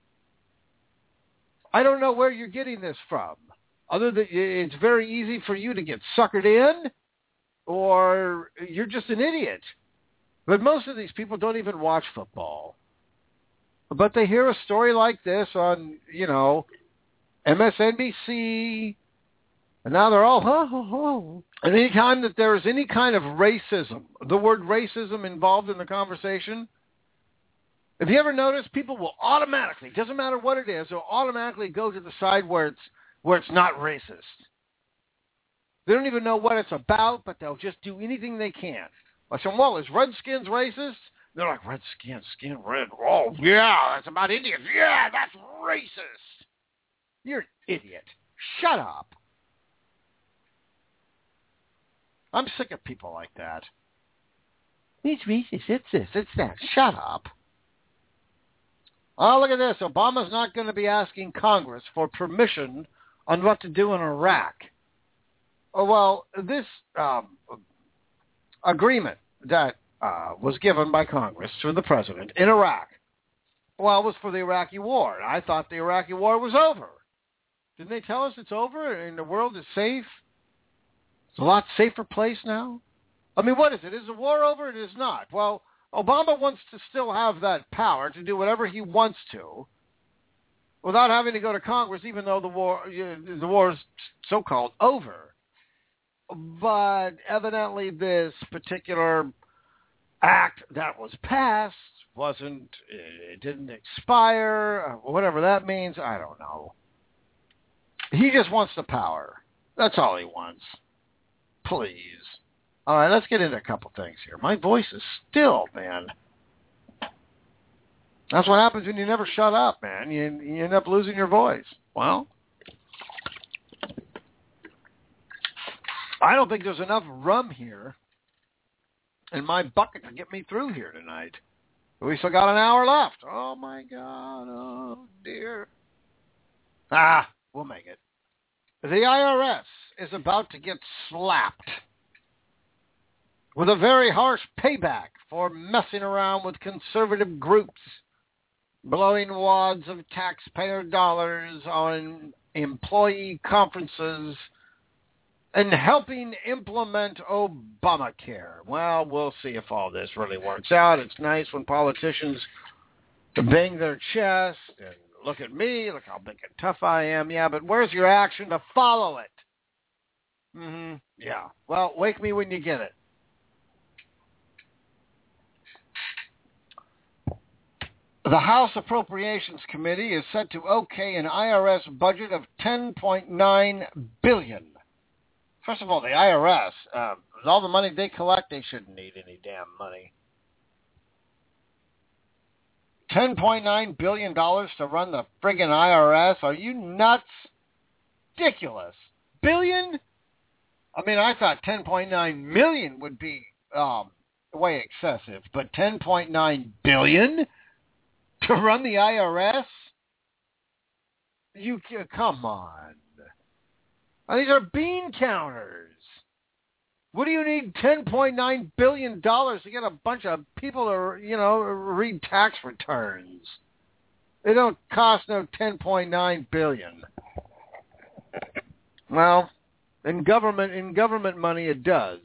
I don't know where you're getting this from. Other than it's very easy for you to get suckered in, or you're just an idiot. But most of these people don't even watch football. But they hear a story like this on, MSNBC And now they're all, And any time that there is any kind of racism, the word racism involved in the conversation, if you ever notice, people will automatically, doesn't matter what it is, they'll automatically go to the side where it's not racist. They don't even know what it's about, but they'll just do anything they can. I said, well, is Redskins racist? They're like, Redskins, skin red. Oh, yeah, that's about Indians. Yeah, that's racist. You're an idiot. Shut up. I'm sick of people like that. It's racist. It's this. It's that. Shut up. Oh, look at this. Obama's not going to be asking Congress for permission on what to do in Iraq. Oh, well, this agreement that was given by Congress to the president in Iraq, well, it was for the Iraqi war. I thought the Iraqi war was over. Didn't they tell us it's over and the world is safe? It's a lot safer place now? I mean, what is it? Is the war over? It is not. Well, Obama wants to still have that power to do whatever he wants to without having to go to Congress, even though the war is so-called over. But evidently this particular act that was passed it didn't expire, whatever that means, I don't know. He just wants the power. That's all he wants. Please. All right, let's get into a couple things here. My voice is still, man. That's what happens when you never shut up, man. You end up losing your voice. Well, I don't think there's enough rum here in my bucket to get me through here tonight. We still got an hour left. Oh, my God. Oh, dear. We'll make it. The IRS is about to get slapped with a very harsh payback for messing around with conservative groups, blowing wads of taxpayer dollars on employee conferences, and helping implement Obamacare. Well, we'll see if all this really works out. It's nice when politicians bang their chest and look at me, look how big and tough I am. Yeah, but where's your action to follow it? Yeah. Well, wake me when you get it. The House Appropriations Committee is set to okay an IRS budget of $10.9 billion. First of all, the IRS, with all the money they collect, they shouldn't need any damn money. $10.9 billion to run the friggin' IRS? Are you nuts? Ridiculous. Billion? I mean, I thought 10.9 million would be way excessive, but 10.9 billion to run the IRS? You come on. These are bean counters. What do you need $10.9 billion to get a bunch of people to, read tax returns? They don't cost no $10.9 billion. Well, in government money it does.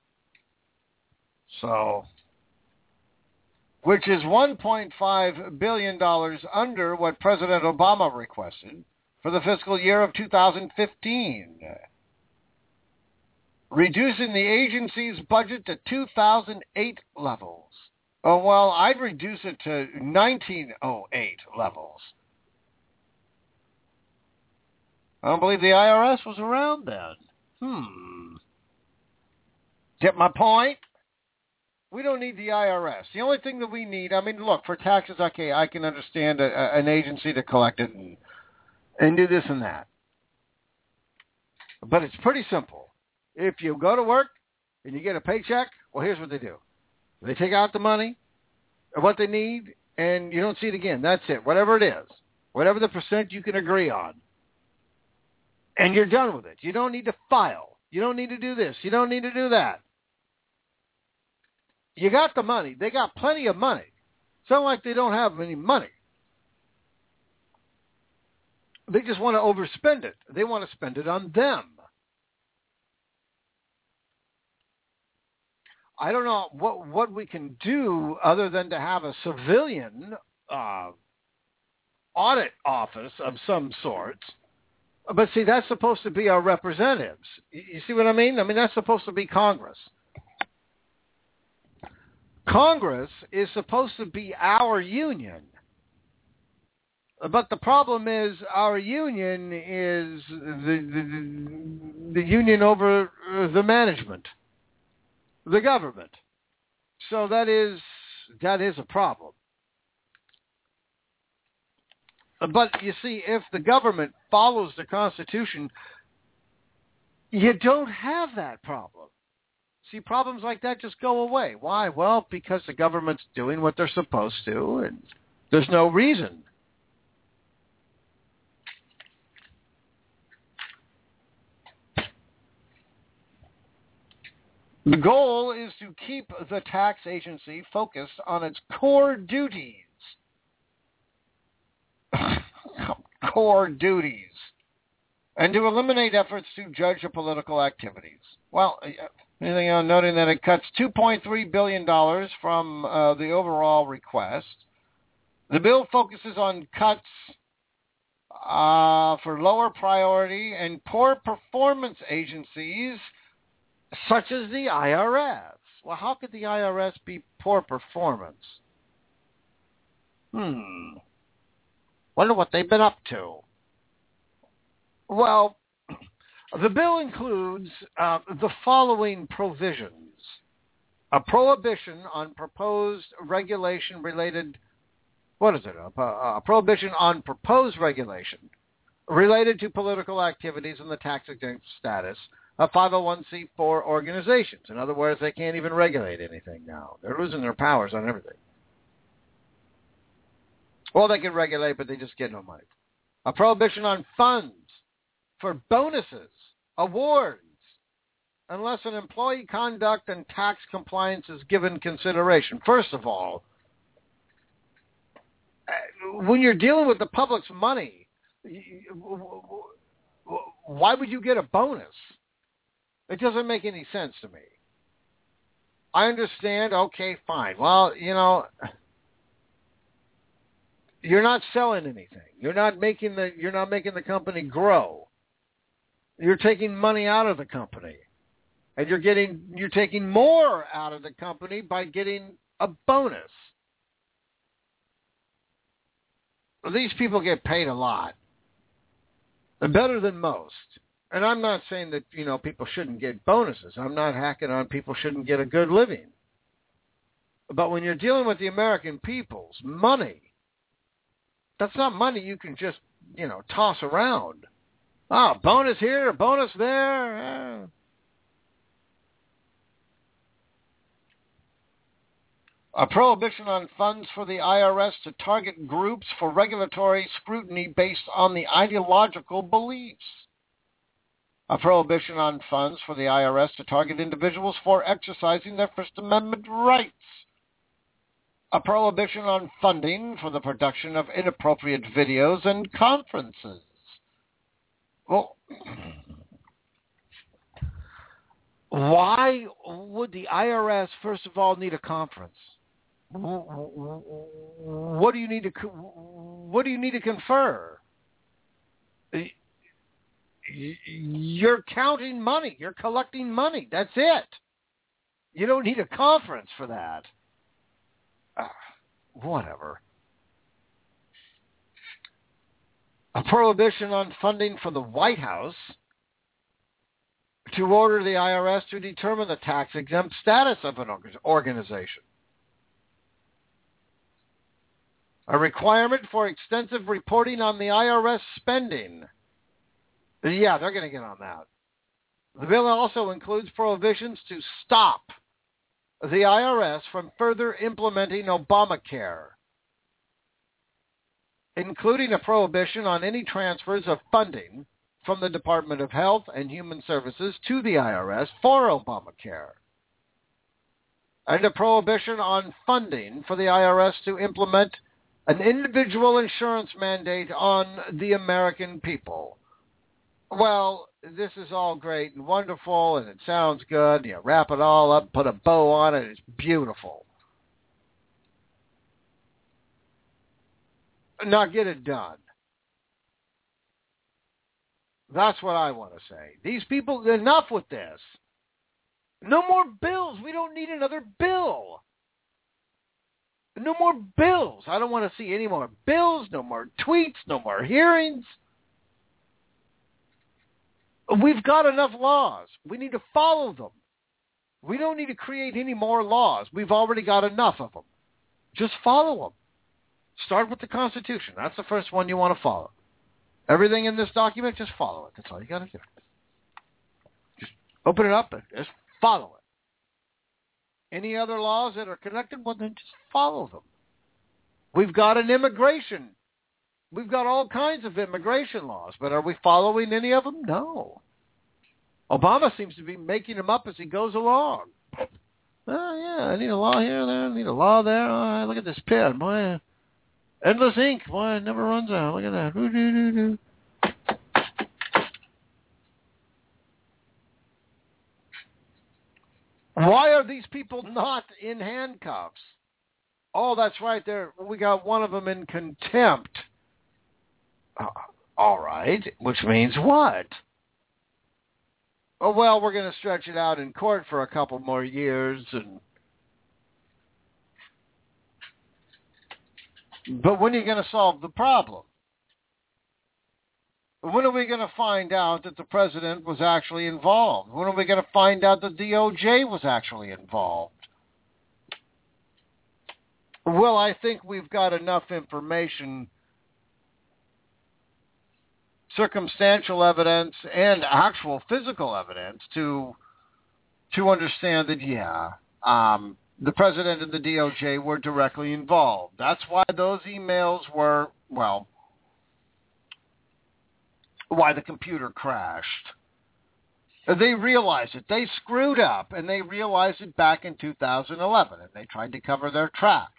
So, which is $1.5 billion under what President Obama requested for the fiscal year of 2015. Reducing the agency's budget to 2008 levels. Oh, well, I'd reduce it to 1908 levels. I don't believe the IRS was around then. Get my point? We don't need the IRS. The only thing that we need, look, for taxes, okay, I can understand an agency to collect it and do this and that. But it's pretty simple. If you go to work and you get a paycheck, well, here's what they do. They take out the money, what they need, and you don't see it again. That's it. Whatever it is. Whatever the percent you can agree on. And you're done with it. You don't need to file. You don't need to do this. You don't need to do that. You got the money. They got plenty of money. It's not like they don't have any money. They just want to overspend it. They want to spend it on them. I don't know what we can do other than to have a civilian audit office of some sort But see, that's supposed to be our representatives. You see what I mean? I mean, that's supposed to be Congress. Congress is supposed to be our union. But the problem is our union is the union over the management, the government. So that is a problem. But you see, if the government follows the Constitution, you don't have that problem. See, problems like that just go away. Why? Well, because the government's doing what they're supposed to, and there's no reason. The goal is to keep the tax agency focused on its core duties. Core duties. And to eliminate efforts to judge the political activities. Well, noting that it cuts $2.3 billion from the overall request. The bill focuses on cuts for lower priority and poor performance agencies such as the IRS. Well, how could the IRS be poor performance? Wonder what they've been up to. Well, the bill includes the following provisions. A prohibition on proposed regulation related, a prohibition on proposed regulation related to political activities and the tax-exempt status of 501c4 organizations. In other words, they can't even regulate anything now. They're losing their powers on everything. Well, they can regulate, but they just get no money. A prohibition on funds for bonuses, awards, unless an employee conduct and tax compliance is given consideration. First of all, when you're dealing with the public's money, why would you get a bonus? It doesn't make any sense to me. I understand, okay, fine. Well, you're not selling anything. You're not making the company grow. You're taking money out of the company. And you're taking more out of the company by getting a bonus. Well, these people get paid a lot. They're better than most. And I'm not saying that, people shouldn't get bonuses. I'm not hacking on people shouldn't get a good living. But when you're dealing with the American people's money, that's not money you can just, toss around. Oh, bonus here, bonus there. A prohibition on funds for the IRS to target groups for regulatory scrutiny based on the ideological beliefs. A prohibition on funds for the IRS to target individuals for exercising their First Amendment rights. A prohibition on funding for the production of inappropriate videos and conferences. Well, why would the IRS, first of all, need a conference? What do you need to confer? You're counting money. You're collecting money. That's it. You don't need a conference for that. Whatever. A prohibition on funding for the White House to order the IRS to determine the tax-exempt status of an organization. A requirement for extensive reporting on the IRS spending. Yeah, they're going to get on that. The bill also includes prohibitions to stop the IRS from further implementing Obamacare, including a prohibition on any transfers of funding from the Department of Health and Human Services to the IRS for Obamacare, and a prohibition on funding for the IRS to implement an individual insurance mandate on the American people. Well, this is all great and wonderful, and it sounds good. You wrap it all up, put a bow on it. It's beautiful. Now get it done. That's what I want to say. These people, enough with this. No more bills. We don't need another bill. No more bills. I don't want to see any more bills, no more tweets, no more hearings. We've got enough laws. We need to follow them. We don't need to create any more laws. We've already got enough of them. Just follow them. Start with the Constitution. That's the first one you want to follow. Everything in this document, just follow it. That's all you got to do. Just open it up and just follow it. Any other laws that are connected, well, then just follow them. We've got an immigration. We've got all kinds of immigration laws, but are we following any of them? No. Obama seems to be making them up as he goes along. Oh, yeah, I need a law here, there, I need a law there. Oh, look at this pen, boy. Endless ink, boy, it never runs out. Look at that. Doo-doo-doo-doo. Why are these people not in handcuffs? Oh, that's right. There, we got one of them in contempt. All right, which means what? Oh, well, we're going to stretch it out in court for a couple more years. But when are you going to solve the problem? When are we going to find out that the president was actually involved? When are we going to find out that DOJ was actually involved? Well, I think we've got enough information, circumstantial evidence and actual physical evidence to understand that, the president and the DOJ were directly involved. That's why those emails were, why the computer crashed. They realized it. They screwed up, and they realized it back in 2011, and they tried to cover their tracks.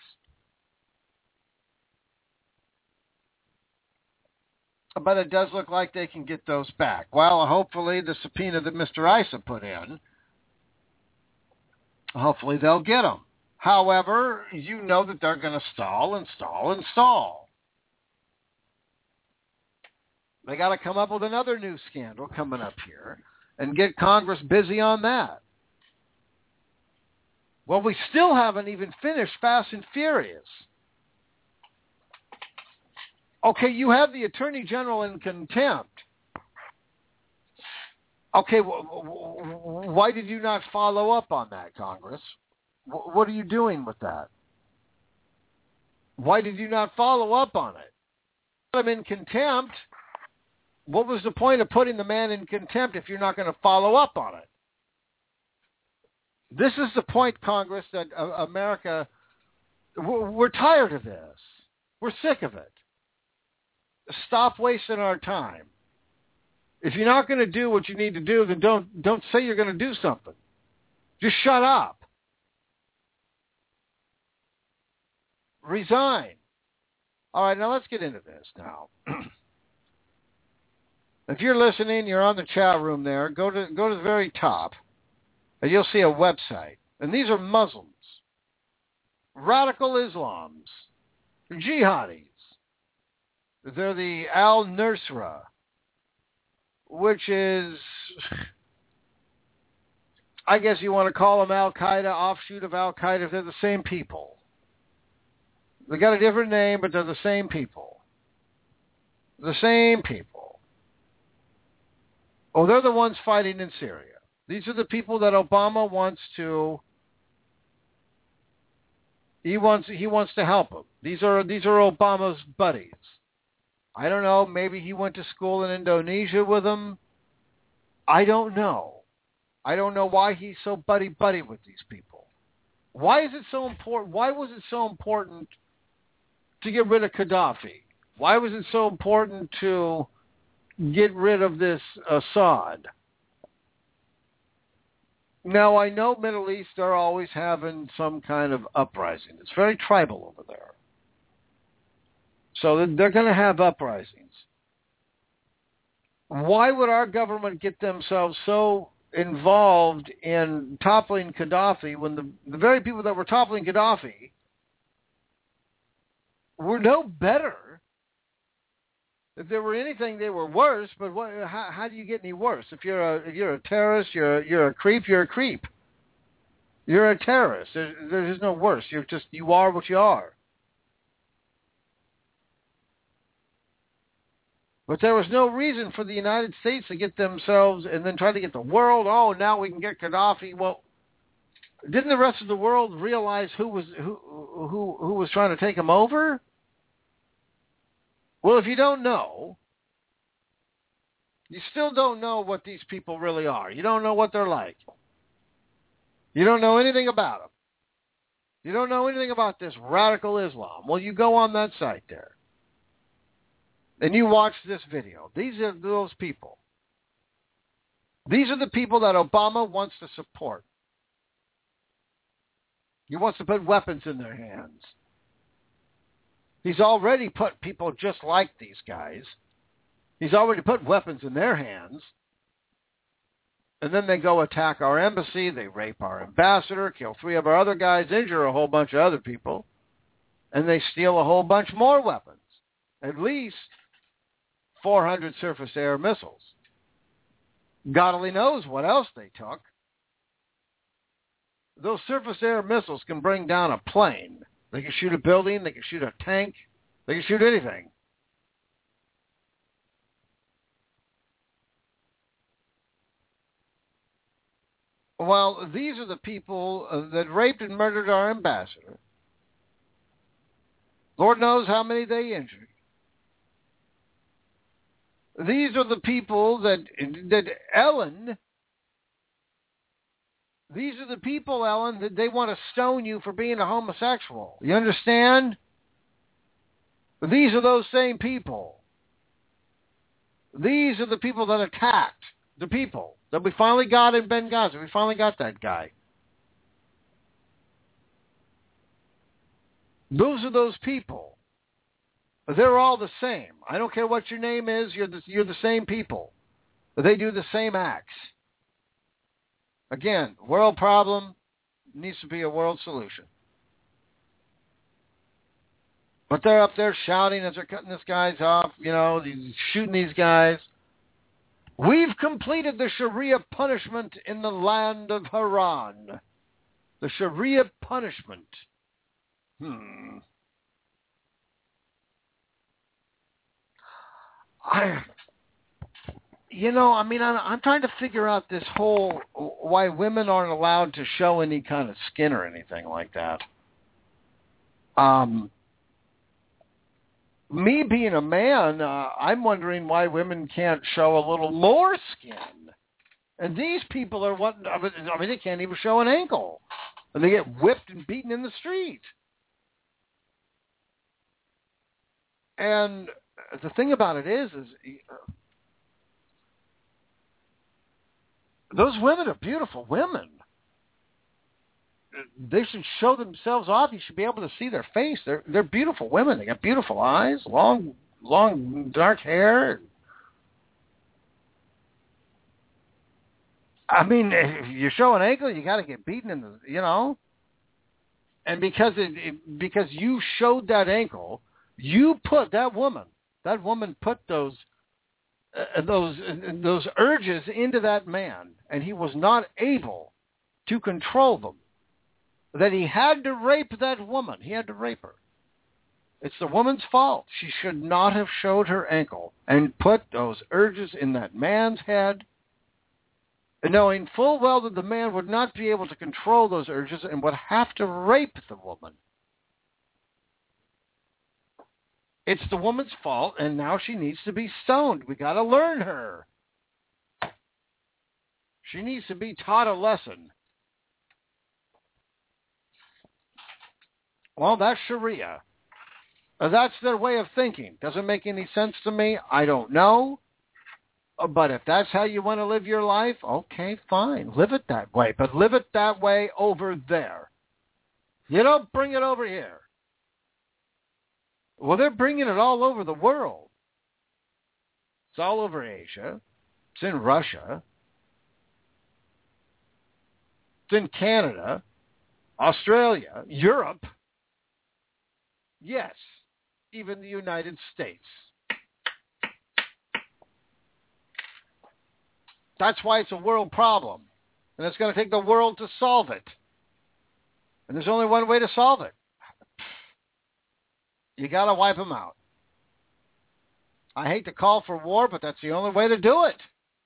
But it does look like they can get those back. Well, hopefully the subpoena that Mr. Issa put in, hopefully they'll get them. However, you know that they're going to stall and stall and stall. They got to come up with another new scandal coming up here and get Congress busy on that. Well, we still haven't even finished Fast and Furious. Okay, you have the Attorney General in contempt. Okay, why did you not follow up on that, Congress? What are you doing with that? Why did you not follow up on it? I'm in contempt. What was the point of putting the man in contempt if you're not going to follow up on it? This is the point, Congress, that America, we're tired of this. We're sick of it. Stop wasting our time. If you're not going to do what you need to do, then don't say you're going to do something. Just shut up. Resign. All right, now let's get into this now. If you're listening, you're on the chat room there. Go to the very top, and you'll see a website. And these are Muslims, radical Islams, jihadis. They're the Al-Nusra, which is, I guess you want to call them Al-Qaeda, offshoot of Al-Qaeda. They're the same people. They got a different name, but they're the same people. The same people. Oh, they're the ones fighting in Syria. These are the people that Obama wants to. He wants to help them. These are Obama's buddies. I don't know. Maybe he went to school in Indonesia with them. I don't know. I don't know why he's so buddy-buddy with these people. Why is it so important? Why was it so important to get rid of Gaddafi? Why was it so important to get rid of this Assad? Now, I know Middle East are always having some kind of uprising. It's very tribal over there. So they're going to have uprisings. Why would our government get themselves so involved in toppling Gaddafi when the very people that were toppling Gaddafi were no better If there were anything, they were worse. But how do you get any worse? If you're a terrorist, you're a creep. You're a creep. You're a terrorist. There's no worse. You are what you are. But there was no reason for the United States to get themselves and then try to get the world. Oh, now we can get Gaddafi. Well, didn't the rest of the world realize who was trying to take them over? Well, if you don't know, you still don't know what these people really are. You don't know what they're like. You don't know anything about them. You don't know anything about this radical Islam. Well, you go on that site there. And you watch this video. These are those people. These are the people that Obama wants to support. He wants to put weapons in their hands. He's already put people just like these guys. He's already put weapons in their hands. And then they go attack our embassy. They rape our ambassador, kill 3 of our other guys, injure a whole bunch of other people. And they steal a whole bunch more weapons. At least 400 surface-to-air missiles. God only knows what else they took. Those surface-to-air missiles can bring down a plane. They can shoot a building. They can shoot a tank. They can shoot anything. Well, these are the people that raped and murdered our ambassador. Lord knows how many they injured. These are the people that Ellen, these are the people, Ellen, that they want to stone you for being a homosexual. You understand? These are those same people. These are the people that attacked the people that we finally got in Benghazi. We finally got that guy. Those are those people. They're all the same. I don't care what your name is. You're the same people. They do the same acts. Again, world problem needs to be a world solution. But they're up there shouting as they're cutting this guys off, shooting these guys. We've completed the Sharia punishment in the land of Haran. The Sharia punishment. I'm trying to figure out this whole, why women aren't allowed to show any kind of skin or anything like that. Me being a man, I'm wondering why women can't show a little more skin. And these people are they can't even show an ankle. And they get whipped and beaten in the street. And the thing about it is those women are beautiful women. They should show themselves off. You should be able to see their face. They're beautiful women. They got beautiful eyes, long dark hair. I mean, if you show an ankle, you got to get beaten in the, And because you showed that ankle, you put that woman put those urges into that man, and he was not able to control them. That he had to rape that woman. He had to rape her. It's the woman's fault. She should not have showed her ankle and put those urges in that man's head, knowing full well that the man would not be able to control those urges and would have to rape the woman. It's the woman's fault, and now she needs to be stoned. We got to learn her. She needs to be taught a lesson. Well, that's Sharia. That's their way of thinking. Doesn't make any sense to me. I don't know. But if that's how you want to live your life, okay, fine. Live it that way. But live it that way over there. You don't bring it over here. Well, they're bringing it all over the world. It's all over Asia. It's in Russia. It's in Canada, Australia, Europe. Yes, even the United States. That's why it's a world problem. And it's going to take the world to solve it. And there's only one way to solve it. You got to wipe them out. I hate to call for war, but that's the only way to do it.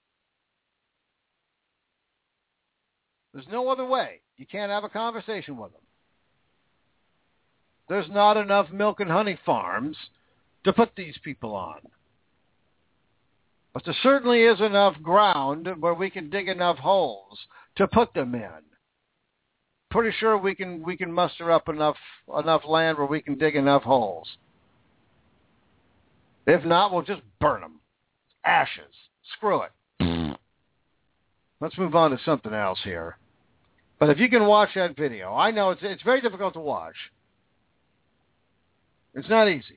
There's no other way. You can't have a conversation with them. There's not enough milk and honey farms to put these people on. But there certainly is enough ground where we can dig enough holes to put them in. Pretty sure we can muster up enough land where we can dig enough holes. If not, we'll just burn them. Ashes. Screw it. Let's move on to something else here. But if you can watch that video, I know it's very difficult to watch. It's not easy.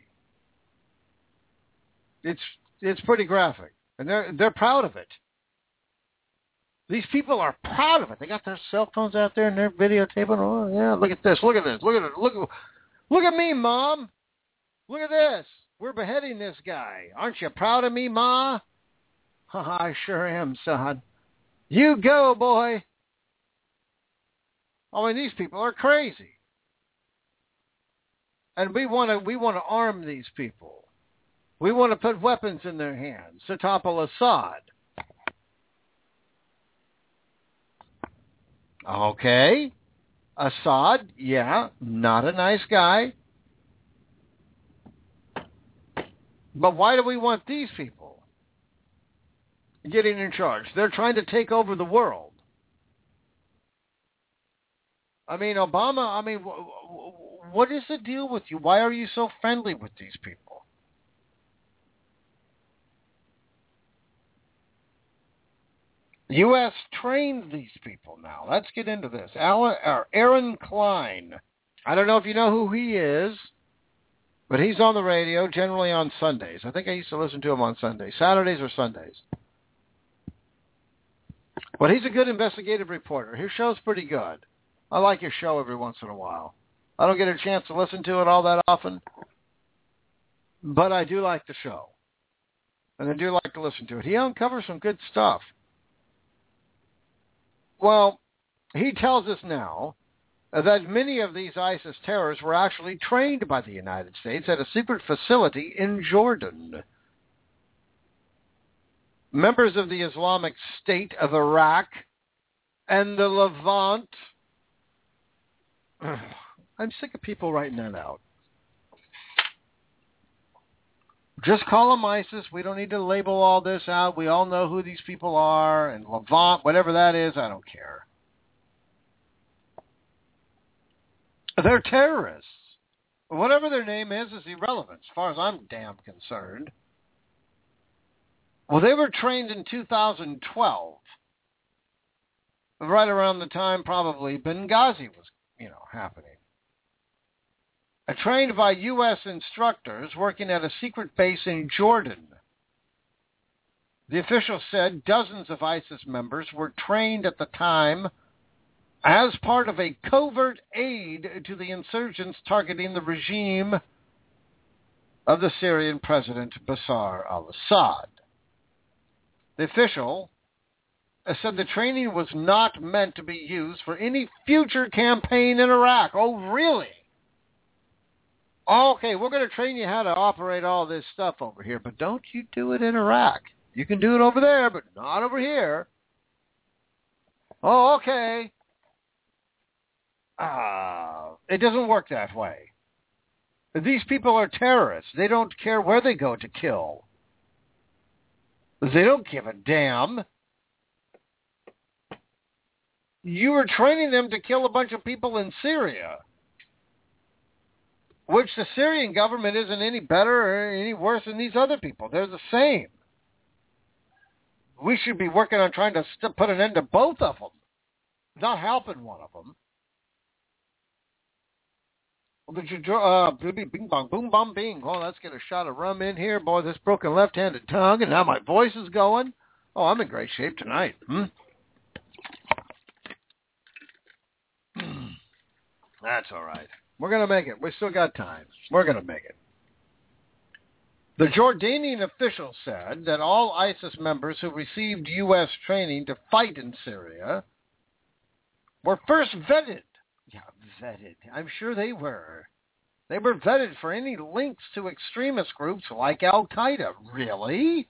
It's pretty graphic. And they're proud of it. These people are proud of it. They got their cell phones out there and they're videotaping. Oh, yeah, look at this. Look at this. Look at it. Look at me, Mom. Look at this. We're beheading this guy. Aren't you proud of me, Ma? I sure am, son. You go, boy. I mean, these people are crazy. And we want to arm these people. We want to put weapons in their hands to topple Assad. Okay. Assad, yeah, not a nice guy. But why do we want these people getting in charge? They're trying to take over the world. I mean, Obama, what is the deal with you? Why are you so friendly with these people? U.S. trained these people now. Let's get into this. Aaron Klein. I don't know if you know who he is, but he's on the radio, generally on Sundays. I think I used to listen to him on Sundays. Saturdays or Sundays. But he's a good investigative reporter. His show's pretty good. I like his show every once in a while. I don't get a chance to listen to it all that often, but I do like the show. And I do like to listen to it. He uncovers some good stuff. Well, he tells us now that many of these ISIS terrorists were actually trained by the United States at a secret facility in Jordan. Members of the Islamic State of Iraq and the Levant. I'm sick of people writing that out. Just call them ISIS. We don't need to label all this out. We all know who these people are. And Levant, whatever that is, I don't care. They're terrorists. Whatever their name is irrelevant as far as I'm damn concerned. Well, they were trained in 2012. Right around the time probably Benghazi was, happening. Trained by U.S. instructors working at a secret base in Jordan. The official said dozens of ISIS members were trained at the time as part of a covert aid to the insurgents targeting the regime of the Syrian President Bashar al-Assad. The official said the training was not meant to be used for any future campaign in Iraq. Oh, really? Okay, we're going to train you how to operate all this stuff over here, but don't you do it in Iraq. You can do it over there, but not over here. Oh, okay. It doesn't work that way. These people are terrorists. They don't care where they go to kill. They don't give a damn. You were training them to kill a bunch of people in Syria, which the Syrian government isn't any better or any worse than these other people. They're the same. We should be working on trying to put an end to both of them, not helping one of them. Bing bong, boom bong bing. Oh, let's get a shot of rum in here. Boy, this broken left-handed tongue, and now my voice is going. Oh, I'm in great shape tonight. That's all right. We're going to make it. We still got time. We're going to make it. The Jordanian official said that all ISIS members who received U.S. training to fight in Syria were first vetted. Yeah, vetted. I'm sure they were. They were vetted for any links to extremist groups like Al-Qaeda. Really?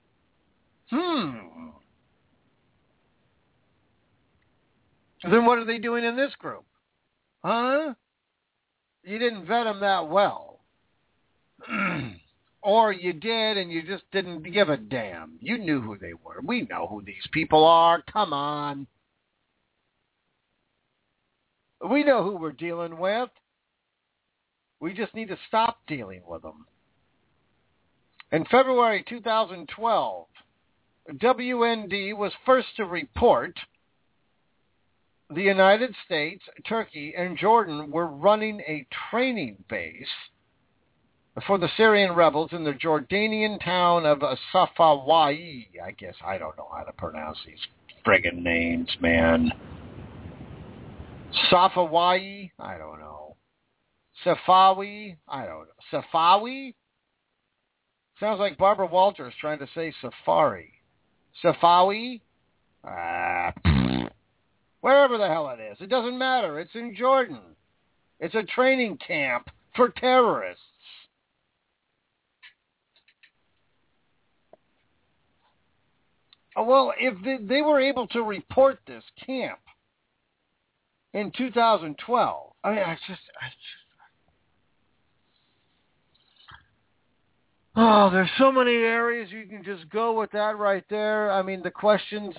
Then what are they doing in this group? Huh? You didn't vet them that well. Or you did and you just didn't give a damn. You knew who they were. We know who these people are. Come on. We know who we're dealing with. We just need to stop dealing with them. In February 2012, WND was first to report the United States, Turkey, and Jordan were running a training base for the Syrian rebels in the Jordanian town of Safawi. I guess I don't know how to pronounce these friggin' names, man. Safawi? I don't know. Safawi? I don't know. Safawi? Sounds like Barbara Walters trying to say safari. Safawi? Wherever the hell it is. It doesn't matter. It's in Jordan. It's a training camp for terrorists. Well, if they were able to report this camp in 2012, I mean, oh, there's so many areas you can just go with that right there. I mean, the questions,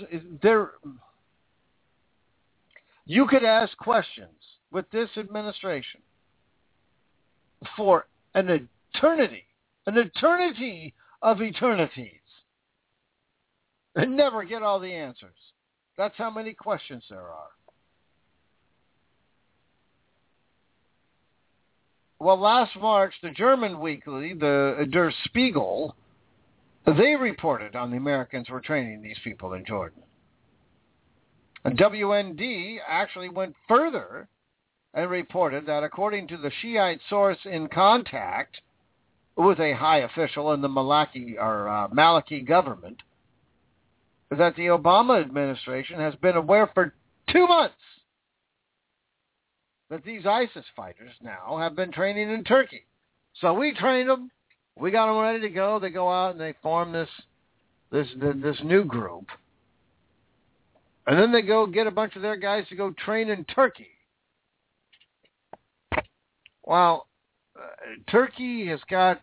you could ask questions with this administration for an eternity of eternities, and never get all the answers. That's how many questions there are. Well, last March, the German weekly, the Der Spiegel, they reported on the Americans were training these people in Jordan. And WND actually went further and reported that according to the Shiite source in contact with a high official in the Maliki government, that the Obama administration has been aware for 2 months that these ISIS fighters now have been training in Turkey. So we trained them. We got them ready to go. They go out and they form this new group. And then they go get a bunch of their guys to go train in Turkey. Well, Turkey has got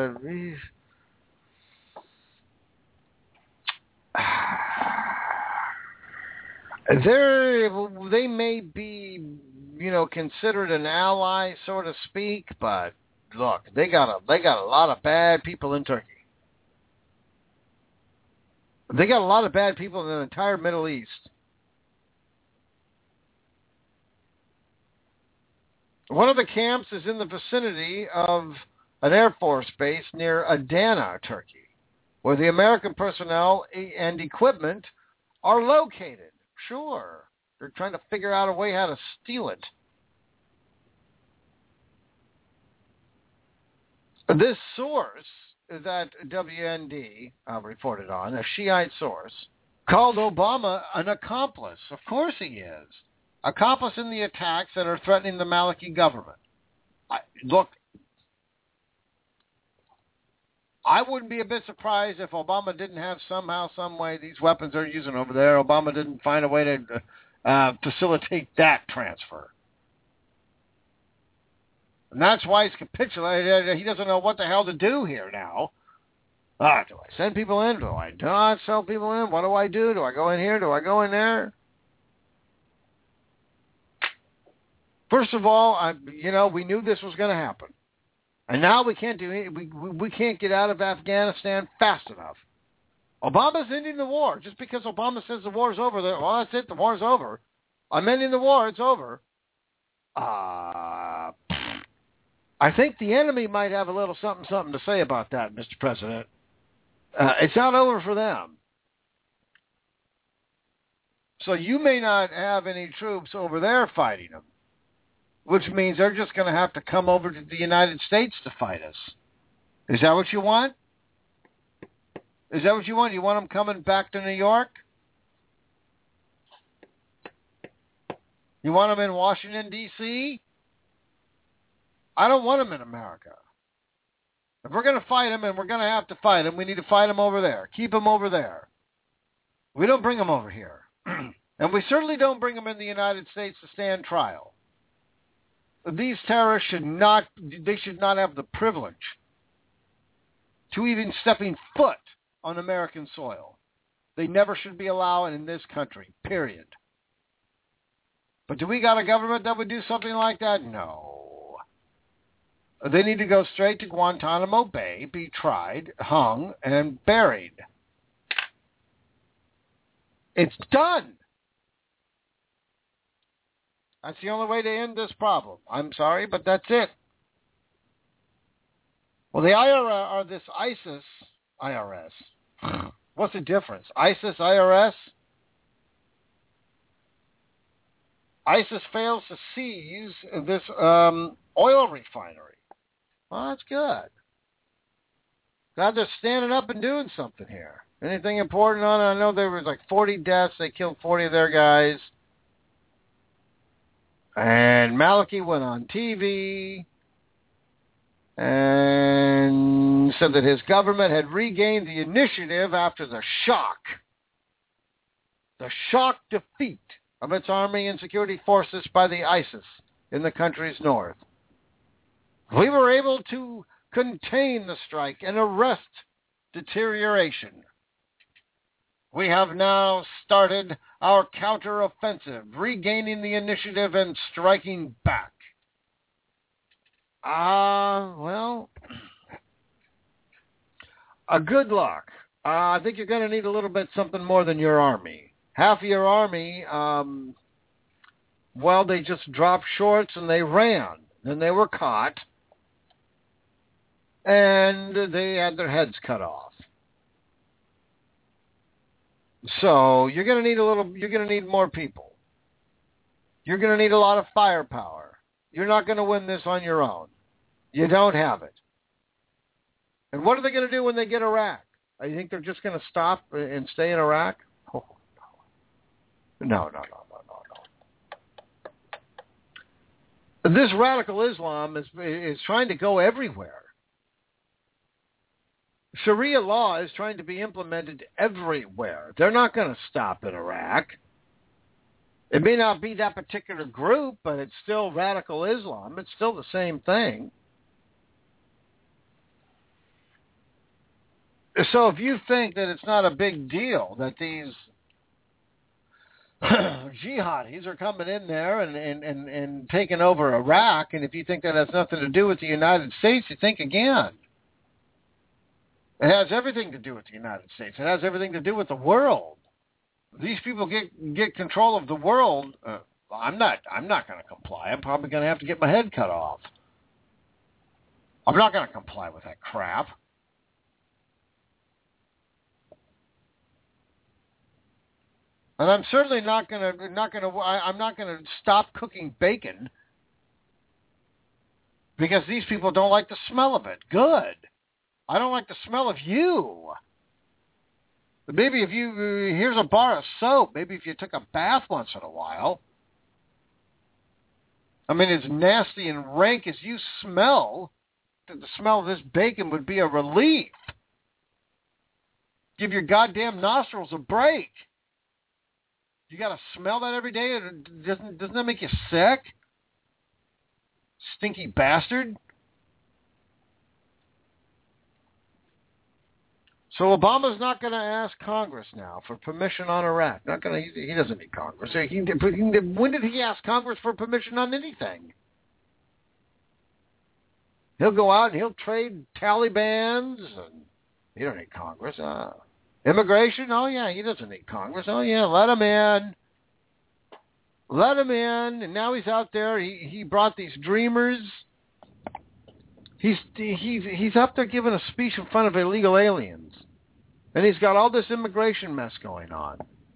they may be, considered an ally, so to speak, but look, they got a lot of bad people in Turkey. They got a lot of bad people in the entire Middle East. One of the camps is in the vicinity of an Air Force base near Adana, Turkey, where the American personnel and equipment are located. Sure, they're trying to figure out a way how to steal it. This source that WND reported on, a Shiite source, called Obama an accomplice. Of course he is. Accomplice in the attacks that are threatening the Maliki government. Look, I wouldn't be a bit surprised if Obama didn't have somehow, some way, these weapons they're using over there, Obama didn't find a way to facilitate that transfer. And that's why he's capitulated. He doesn't know what the hell to do here now. Do I send people in? Do I not send people in? What do I do? Do I go in here? Do I go in there? First of all, we knew this was going to happen. And now we can't we can't get out of Afghanistan fast enough. Obama's ending the war. Just because Obama says the war's over, well, that's it, the war's over. I'm ending the war, it's over. I think the enemy might have a little something to say about that, Mr. President. It's not over for them. So you may not have any troops over there fighting them, which means they're just going to have to come over to the United States to fight us. Is that what you want? Is that what you want? You want them coming back to New York? You want them in Washington, D.C.? I don't want them in America. If we're going to fight them, and we're going to have to fight them, we need to fight them over there. Keep them over there. We don't bring them over here. And we certainly don't bring them in the United States to stand trial. These terrorists should not have the privilege to even stepping foot on American soil. They never should be allowed in this country, period. But do we got a government that would do something like that? No. They need to go straight to Guantanamo Bay, be tried, hung, and buried. It's done. That's the only way to end this problem. I'm sorry, but that's it. Well, the IRS, or this IRS, what's the difference? ISIS, IRS? ISIS fails to seize this oil refinery. Well, that's good. God, they're standing up and doing something here. Anything important on it? I know there was like 40 deaths. They killed 40 of their guys. And Maliki went on TV and said that his government had regained the initiative after the shock defeat of its army and security forces by the ISIS in the country's north. We were able to contain the strike and arrest deterioration. We have now started our counteroffensive, regaining the initiative and striking back. Good luck. I think you're going to need a little bit something more than your army. Half of your army, they just dropped shorts and they ran. Then they were caught. And they had their heads cut off. So you're going to need more people. You're going to need a lot of firepower. You're not going to win this on your own. You don't have it. And what are they going to do when they get Iraq? You think they're just going to stop and stay in Iraq? Oh, no. This radical Islam is trying to go everywhere. Sharia law is trying to be implemented everywhere. They're not going to stop in Iraq. It may not be that particular group, but it's still radical Islam. It's still the same thing. So if you think that it's not a big deal that these jihadis are coming in there and taking over Iraq, and if you think that has nothing to do with the United States, you think again. It has everything to do with the United States. It has everything to do with the world. These people get control of the world. I'm not going to comply. I'm probably going to have to get my head cut off. I'm not going to comply with that crap. And I'm certainly not going to stop cooking bacon because these people don't like the smell of it. Good. I don't like the smell of you. Maybe here's a bar of soap. Maybe if you took a bath once in a while. I mean, as nasty and rank as you smell, the smell of this bacon would be a relief. Give your goddamn nostrils a break. You got to smell that every day? Doesn't that make you sick? Stinky bastard. So Obama's not going to ask Congress now for permission on Iraq. He doesn't need Congress. When did he ask Congress for permission on anything? He'll go out and he'll trade Talibans. And he don't need Congress. Immigration? Oh, yeah, he doesn't need Congress. Oh, yeah, let him in. Let him in. And now he's out there. He brought these dreamers. He's up there giving a speech in front of illegal aliens. And he's got all this immigration mess going on.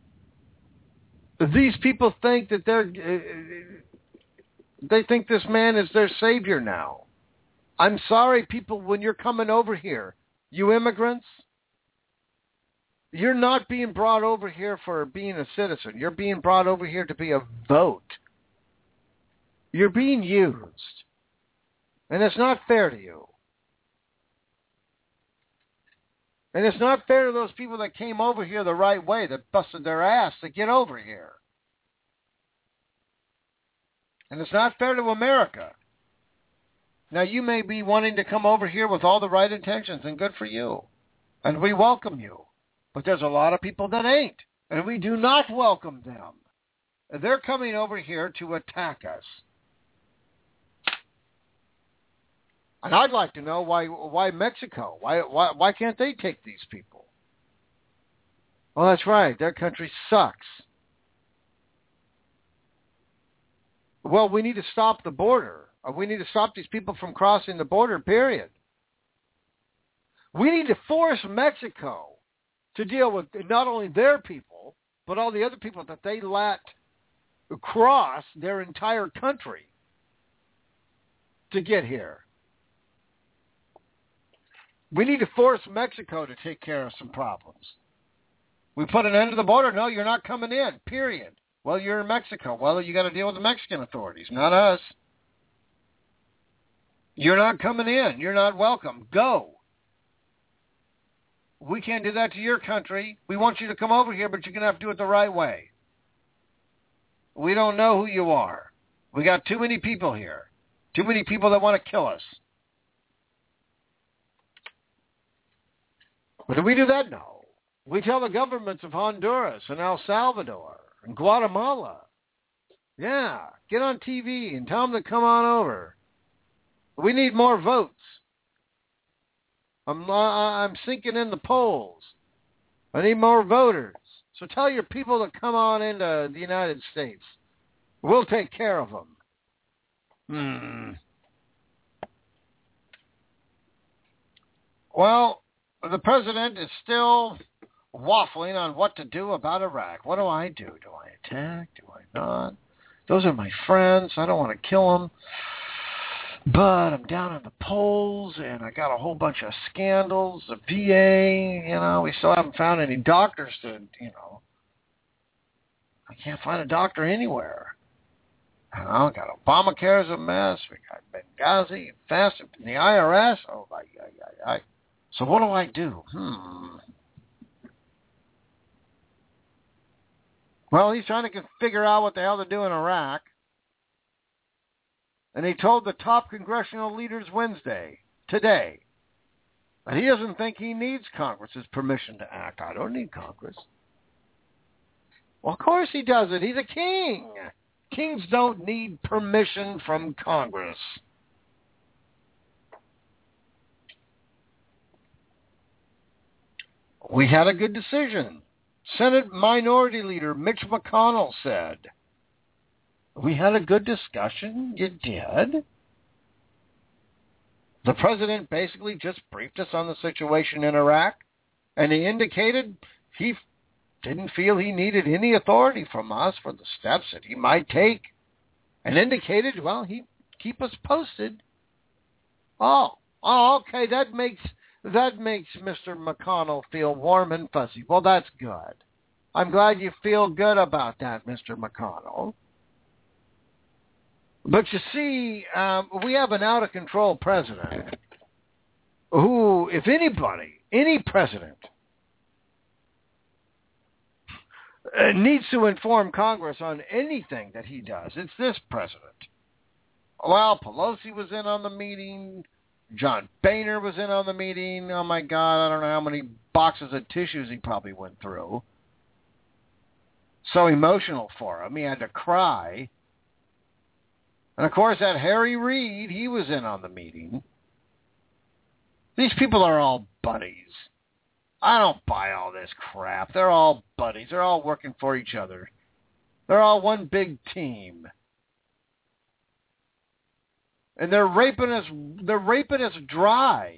These people think that they think this man is their savior now. I'm sorry, people, when you're coming over here, you immigrants, you're not being brought over here for being a citizen. You're being brought over here to be a vote. You're being used. And it's not fair to you. And it's not fair to those people that came over here the right way, that busted their ass to get over here. And it's not fair to America. Now, you may be wanting to come over here with all the right intentions, and good for you. And we welcome you. But there's a lot of people that ain't. And we do not welcome them. They're coming over here to attack us. And I'd like to know why Mexico? Why can't they take these people? Well, that's right. Their country sucks. Well, we need to stop the border. We need to stop these people from crossing the border, period. We need to force Mexico to deal with not only their people, but all the other people that they let cross their entire country to get here. We need to force Mexico to take care of some problems. We put an end to the border. No, you're not coming in, period. Well, you're in Mexico. Well, you got to deal with the Mexican authorities, not us. You're not coming in. You're not welcome. Go. We can't do that to your country. We want you to come over here, but you're going to have to do it the right way. We don't know who you are. We got too many people here. Too many people that want to kill us. But do we do that? No. We tell the governments of Honduras and El Salvador and Guatemala, yeah, get on TV and tell them to come on over. We need more votes. I'm sinking in the polls. I need more voters. So tell your people to come on into the United States. We'll take care of them. Well, the president is still waffling on what to do about Iraq. What do I do? Do I attack? Do I not? Those are my friends. I don't want to kill them. But I'm down in the polls, and I got a whole bunch of scandals. The VA, we still haven't found any doctors to, I can't find a doctor anywhere. I got Obamacare is a mess. We got Benghazi, FAST, and the IRS. Oh, my. So what do I do? Well, he's trying to figure out what the hell to do in Iraq. And he told the top congressional leaders today, that he doesn't think he needs Congress's permission to act. I don't need Congress. Well, of course he doesn't. He's a king. Kings don't need permission from Congress. We had a good decision. Senate Minority Leader Mitch McConnell said, we had a good discussion. You did. The president basically just briefed us on the situation in Iraq, and he indicated he didn't feel he needed any authority from us for the steps that he might take, and indicated, well, he'd keep us posted. Oh, okay, that makes Mr. McConnell feel warm and fuzzy. Well, that's good. I'm glad you feel good about that, Mr. McConnell. But you see, we have an out-of-control president who, if anybody, any president, needs to inform Congress on anything that he does, it's this president. Well, Pelosi was in on the meeting. John Boehner was in on the meeting. Oh, my God, I don't know how many boxes of tissues he probably went through. So emotional for him. He had to cry. And, of course, that Harry Reid, he was in on the meeting. These people are all buddies. I don't buy all this crap. They're all buddies. They're all working for each other. They're all one big team. And they're raping us dry.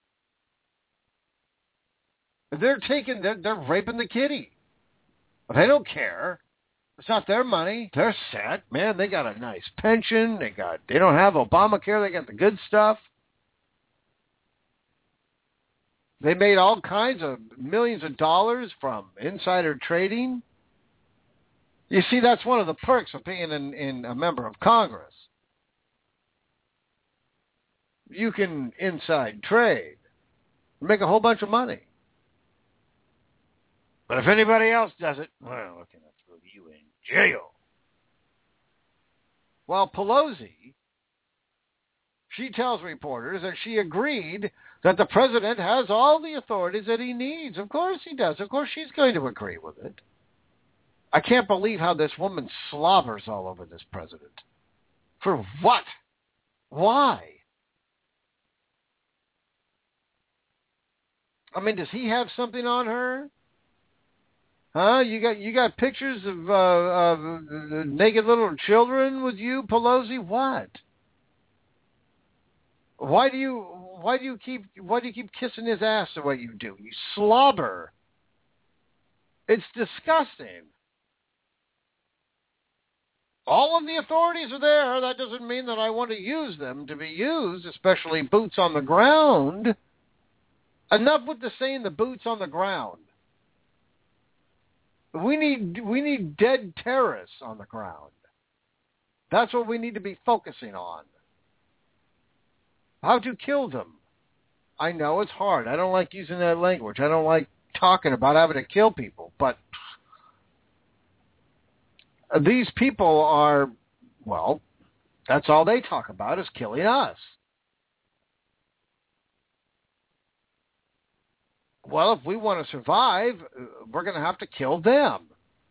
They're raping the kitty. They don't care. It's not their money. They're set. Man, they got a nice pension. They don't have Obamacare. They got the good stuff. They made all kinds of millions of dollars from insider trading. You see, that's one of the perks of being in a member of Congress. You can inside trade, make a whole bunch of money. But if anybody else does it, well, we're going to throw you in jail. Well, Pelosi, she tells reporters that she agreed that the president has all the authorities that he needs. Of course he does. Of course she's going to agree with it. I can't believe how this woman slobbers all over this president. For what? Why? I mean, does he have something on her? Huh? You got pictures of naked little children with you, Pelosi? What? Why do you keep kissing his ass the way you do? You slobber. It's disgusting. All of the authorities are there. That doesn't mean that I want to use them to be used, especially boots on the ground. Enough with the saying the boots on the ground. We need dead terrorists on the ground. That's what we need to be focusing on. How to kill them. I know it's hard. I don't like using that language. I don't like talking about having to kill people. But these people are, well, that's all they talk about is killing us. Well, if we want to survive, we're going to have to kill them.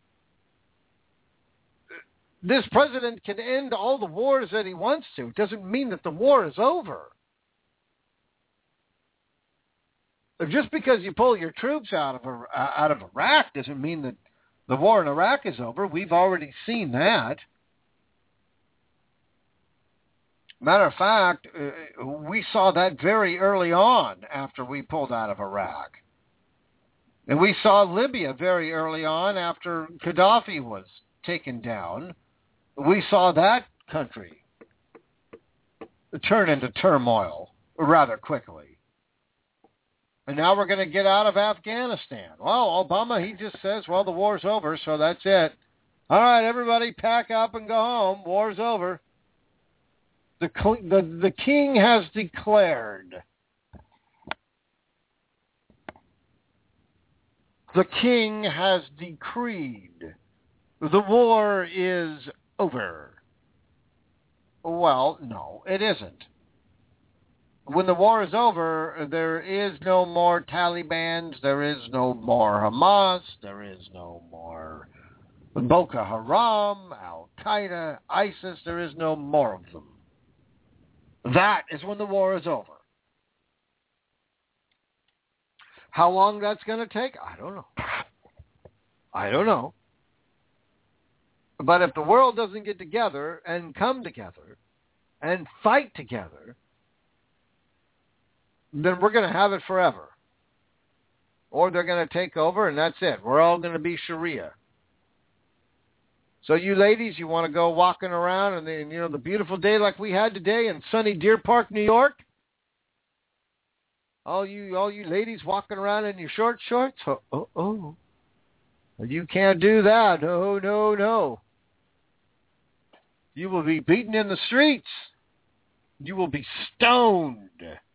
This president can end all the wars that he wants to. It doesn't mean that the war is over. Just because you pull your troops out of Iraq doesn't mean that the war in Iraq is over. We've already seen that. Matter of fact, we saw that very early on after we pulled out of Iraq. And we saw Libya very early on after Gaddafi was taken down. We saw that country turn into turmoil rather quickly. And now we're going to get out of Afghanistan. Well, Obama, he just says, well, the war's over, so that's it. All right, everybody pack up and go home. War's over. The king has declared. The king has decreed. The war is over. Well, no, it isn't. When the war is over, there is no more Taliban, there is no more Hamas, there is no more Boko Haram, Al-Qaeda, ISIS, there is no more of them. That is when the war is over. How long that's going to take, I don't know. I don't know. But if the world doesn't get together and come together and fight together, then we're going to have it forever. Or they're going to take over and that's it. We're all going to be Sharia. So you ladies, you want to go walking around and the beautiful day like we had today in sunny Deer Park, New York? All you ladies walking around in your short shorts? Oh. You can't do that. No. You will be beaten in the streets. You will be stoned.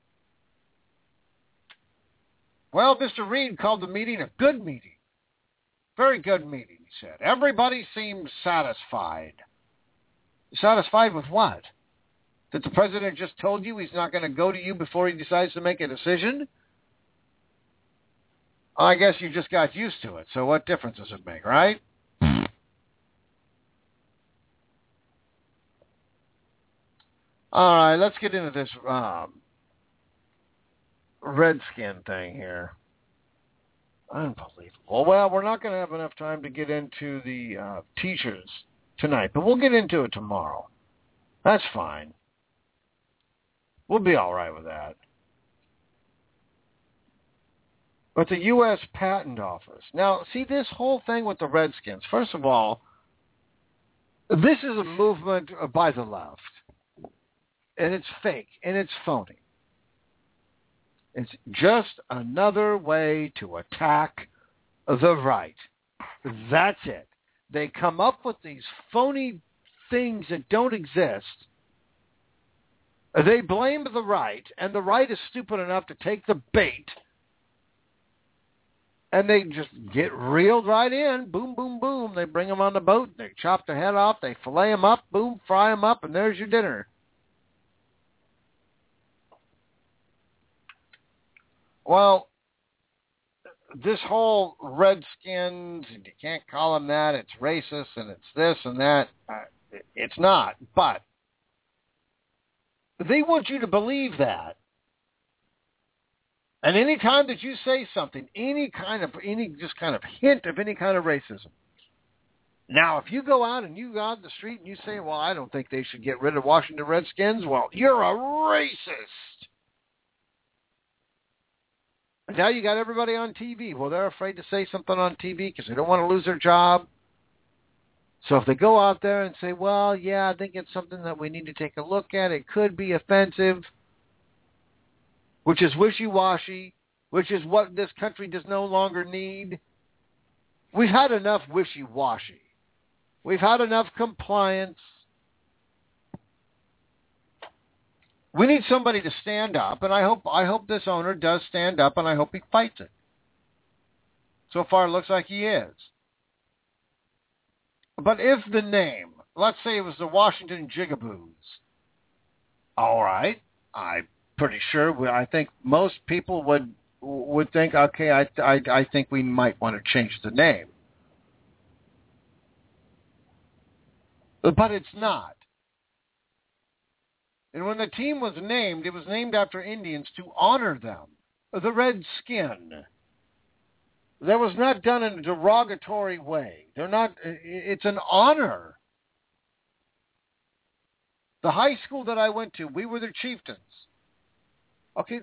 Well, Mr. Reid called the meeting a good meeting. Very good meeting, he said. Everybody seemed satisfied. Satisfied with what? That the president just told you he's not going to go to you before he decides to make a decision? I guess you just got used to it, so what difference does it make, right? All right, let's get into this Redskin thing here. Unbelievable. Well, we're not going to have enough time to get into the teachers tonight, but we'll get into it tomorrow. That's fine. We'll be all right with that. But the U.S. Patent Office. Now, see this whole thing with the Redskins. First of all, this is a movement by the left. And it's fake. And it's phony. It's just another way to attack the right. That's it. They come up with these phony things that don't exist. They blame the right, and the right is stupid enough to take the bait, and they just get reeled right in. Boom, boom, boom. They bring them on the boat. They chop the head off. They fillet them up. Boom, fry them up, and there's your dinner. Well, this whole Redskins, you can't call them that. It's racist, and it's this and that. It's not, but they want you to believe that. And any time that you say something, any kind of hint of any kind of racism. Now, if you go out and you go out in the street and you say, well, I don't think they should get rid of Washington Redskins, well, you're a racist. And now you got everybody on TV. Well, they're afraid to say something on TV because they don't want to lose their job. So if they go out there and say, well, yeah, I think it's something that we need to take a look at. It could be offensive, which is wishy-washy, which is what this country does no longer need. We've had enough wishy-washy. We've had enough compliance. We need somebody to stand up, and I hope this owner does stand up, and I hope he fights it. So far, it looks like he is. But if the name, let's say it was the Washington Jigaboos, all right, I'm pretty sure, I think most people would think, okay, I think we might want to change the name. But it's not. And when the team was named, it was named after Indians to honor them, the Redskin. That was not done in a derogatory way. It's an honor. The high school that I went to, we were the chieftains. Okay,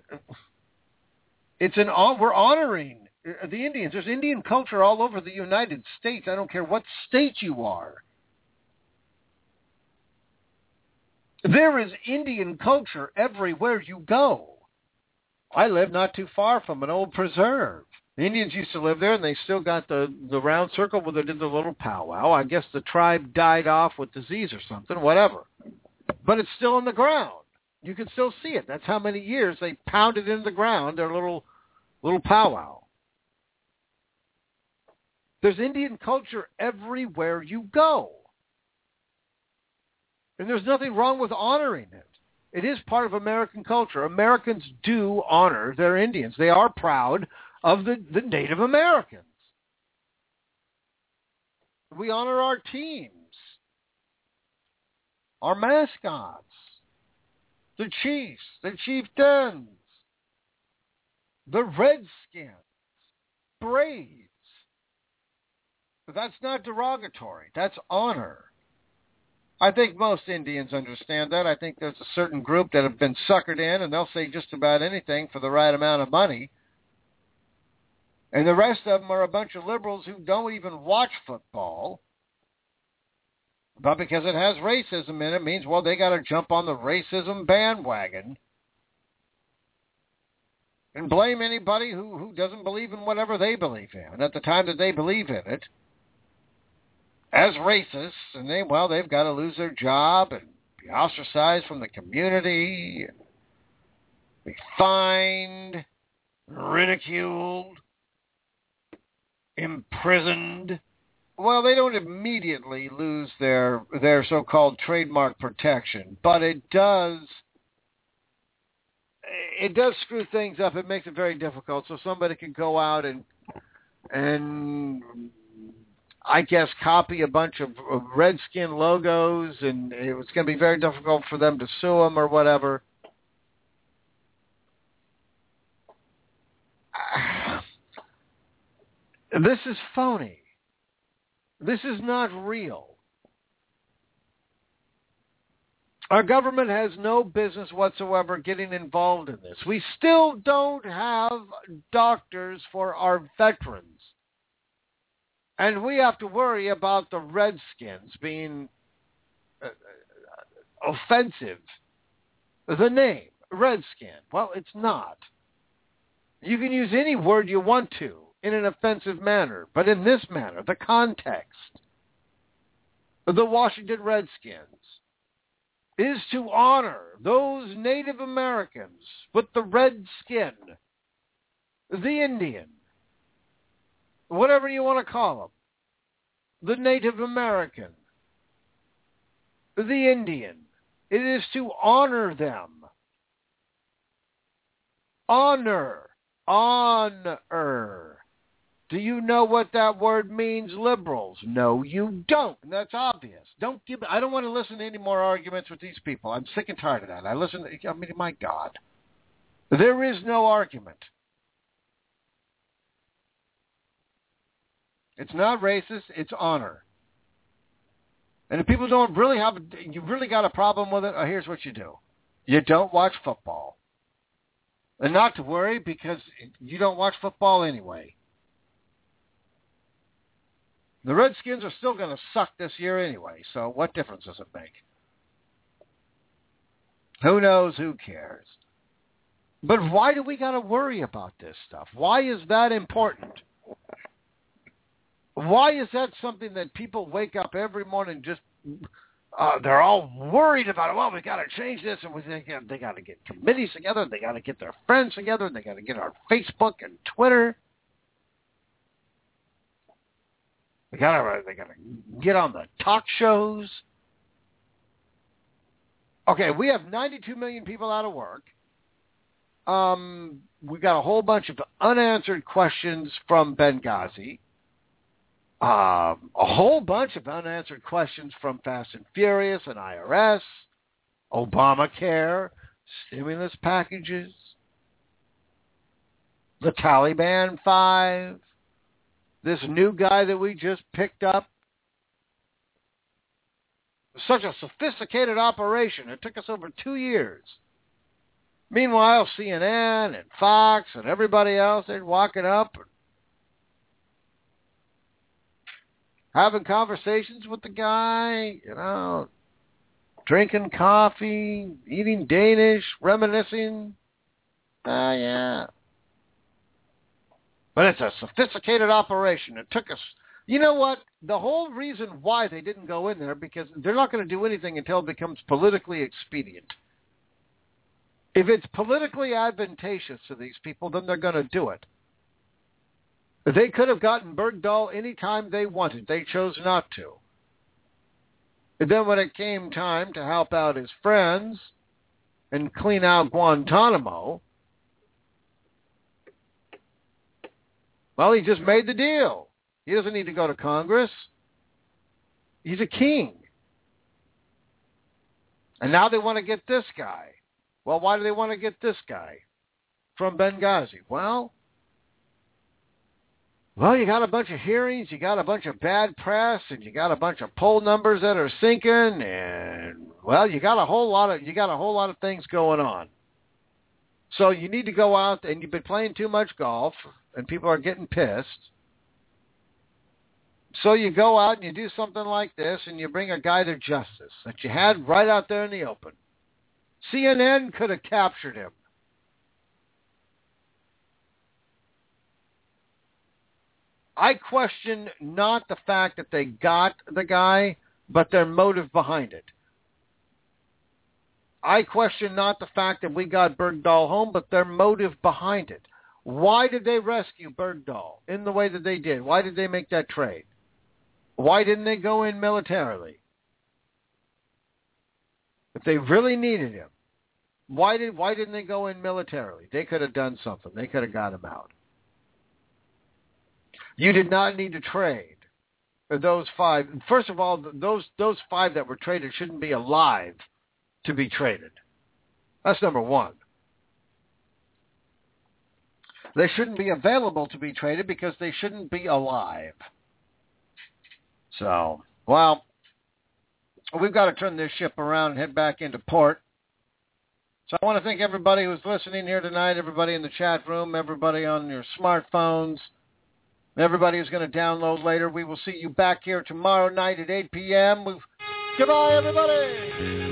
we're honoring the Indians. There's Indian culture all over the United States. I don't care what state you are. There is Indian culture everywhere you go. I live not too far from an old preserve. The Indians used to live there, and they still got the round circle where they did the little powwow. I guess the tribe died off with disease or something, whatever. But it's still in the ground. You can still see it. That's how many years they pounded into the ground their little powwow. There's Indian culture everywhere you go. And there's nothing wrong with honoring it. It is part of American culture. Americans do honor their Indians. They are proud of the Native Americans. We honor our teams, our mascots, the chiefs, the chieftains, the Redskins, Braves. But that's not derogatory. That's honor. I think most Indians understand that. I think there's a certain group that have been suckered in, and they'll say just about anything for the right amount of money. And the rest of them are a bunch of liberals who don't even watch football. But because it has racism in it, means, well, they got to jump on the racism bandwagon and blame anybody who doesn't believe in whatever they believe in. And at the time that they believe in it, as racists, and they've got to lose their job and be ostracized from the community, and be fined, ridiculed, imprisoned. Well, they don't immediately lose their so-called trademark protection, but it does screw things up. It makes it very difficult. So somebody can go out and I guess copy a bunch of Redskin logos, and it's going to be very difficult for them to sue them or whatever. This is phony. This is not real. Our government has no business whatsoever getting involved in this. We still don't have doctors for our veterans. And we have to worry about the Redskins being offensive. The name, Redskin. Well, it's not. You can use any word you want to in an offensive manner, but in this manner, the context of the Washington Redskins is to honor those Native Americans with the red skin, the Indian, whatever you want to call them, the Native American, the Indian. It is to honor them. Honor. Honor. Do you know what that word means, liberals? No, you don't. And that's obvious. I don't want to listen to any more arguments with these people. I'm sick and tired of that. My God. There is no argument. It's not racist. It's honor. And if people don't really you really got a problem with it, here's what you do. You don't watch football. And not to worry, because you don't watch football anyway. The Redskins are still going to suck this year anyway, so what difference does it make? Who knows? Who cares? But why do we got to worry about this stuff? Why is that important? Why is that something that people wake up every morning just, they're all worried about it. Well, we got to change this, and they got to get committees together, they got to get their friends together, and they got to get on Facebook and Twitter. They got to get on the talk shows. Okay, we have 92 million people out of work. We got a whole bunch of unanswered questions from Benghazi. A whole bunch of unanswered questions from Fast and Furious and IRS, Obamacare, stimulus packages, the Taliban 5, this new guy that we just picked up. Such a sophisticated operation. It took us over 2 years. Meanwhile, CNN and Fox and everybody else, they're walking up and having conversations with the guy, drinking coffee, eating Danish, reminiscing. Yeah. But it's a sophisticated operation. It took us, you know what? The whole reason why they didn't go in there, because they're not going to do anything until it becomes politically expedient. If it's politically advantageous to these people, then they're going to do it. They could have gotten Bergdahl any time they wanted. They chose not to. And then when it came time to help out his friends and clean out Guantanamo, well, he just made the deal. He doesn't need to go to Congress. He's a king. And now they want to get this guy. Well, why do they want to get this guy from Benghazi? Well, you got a bunch of hearings, you got a bunch of bad press, and you got a bunch of poll numbers that are sinking, and you got a whole lot of things going on. So you need to go out, and you've been playing too much golf, and people are getting pissed. So you go out and you do something like this, and you bring a guy to justice that you had right out there in the open. CNN could have captured him. I question not the fact that they got the guy, but their motive behind it. I question not the fact that we got Bergdahl home, but their motive behind it. Why did they rescue Bergdahl in the way that they did? Why did they make that trade? Why didn't they go in militarily? If they really needed him, why didn't they go in militarily? They could have done something. They could have got him out. You did not need to trade those 5. First of all, those 5 that were traded shouldn't be alive to be traded. That's number one. They shouldn't be available to be traded because they shouldn't be alive. So, we've got to turn this ship around and head back into port. So I want to thank everybody who's listening here tonight, everybody in the chat room, everybody on your smartphones, everybody who's going to download later. We will see you back here tomorrow night at 8 p.m. Goodbye, everybody!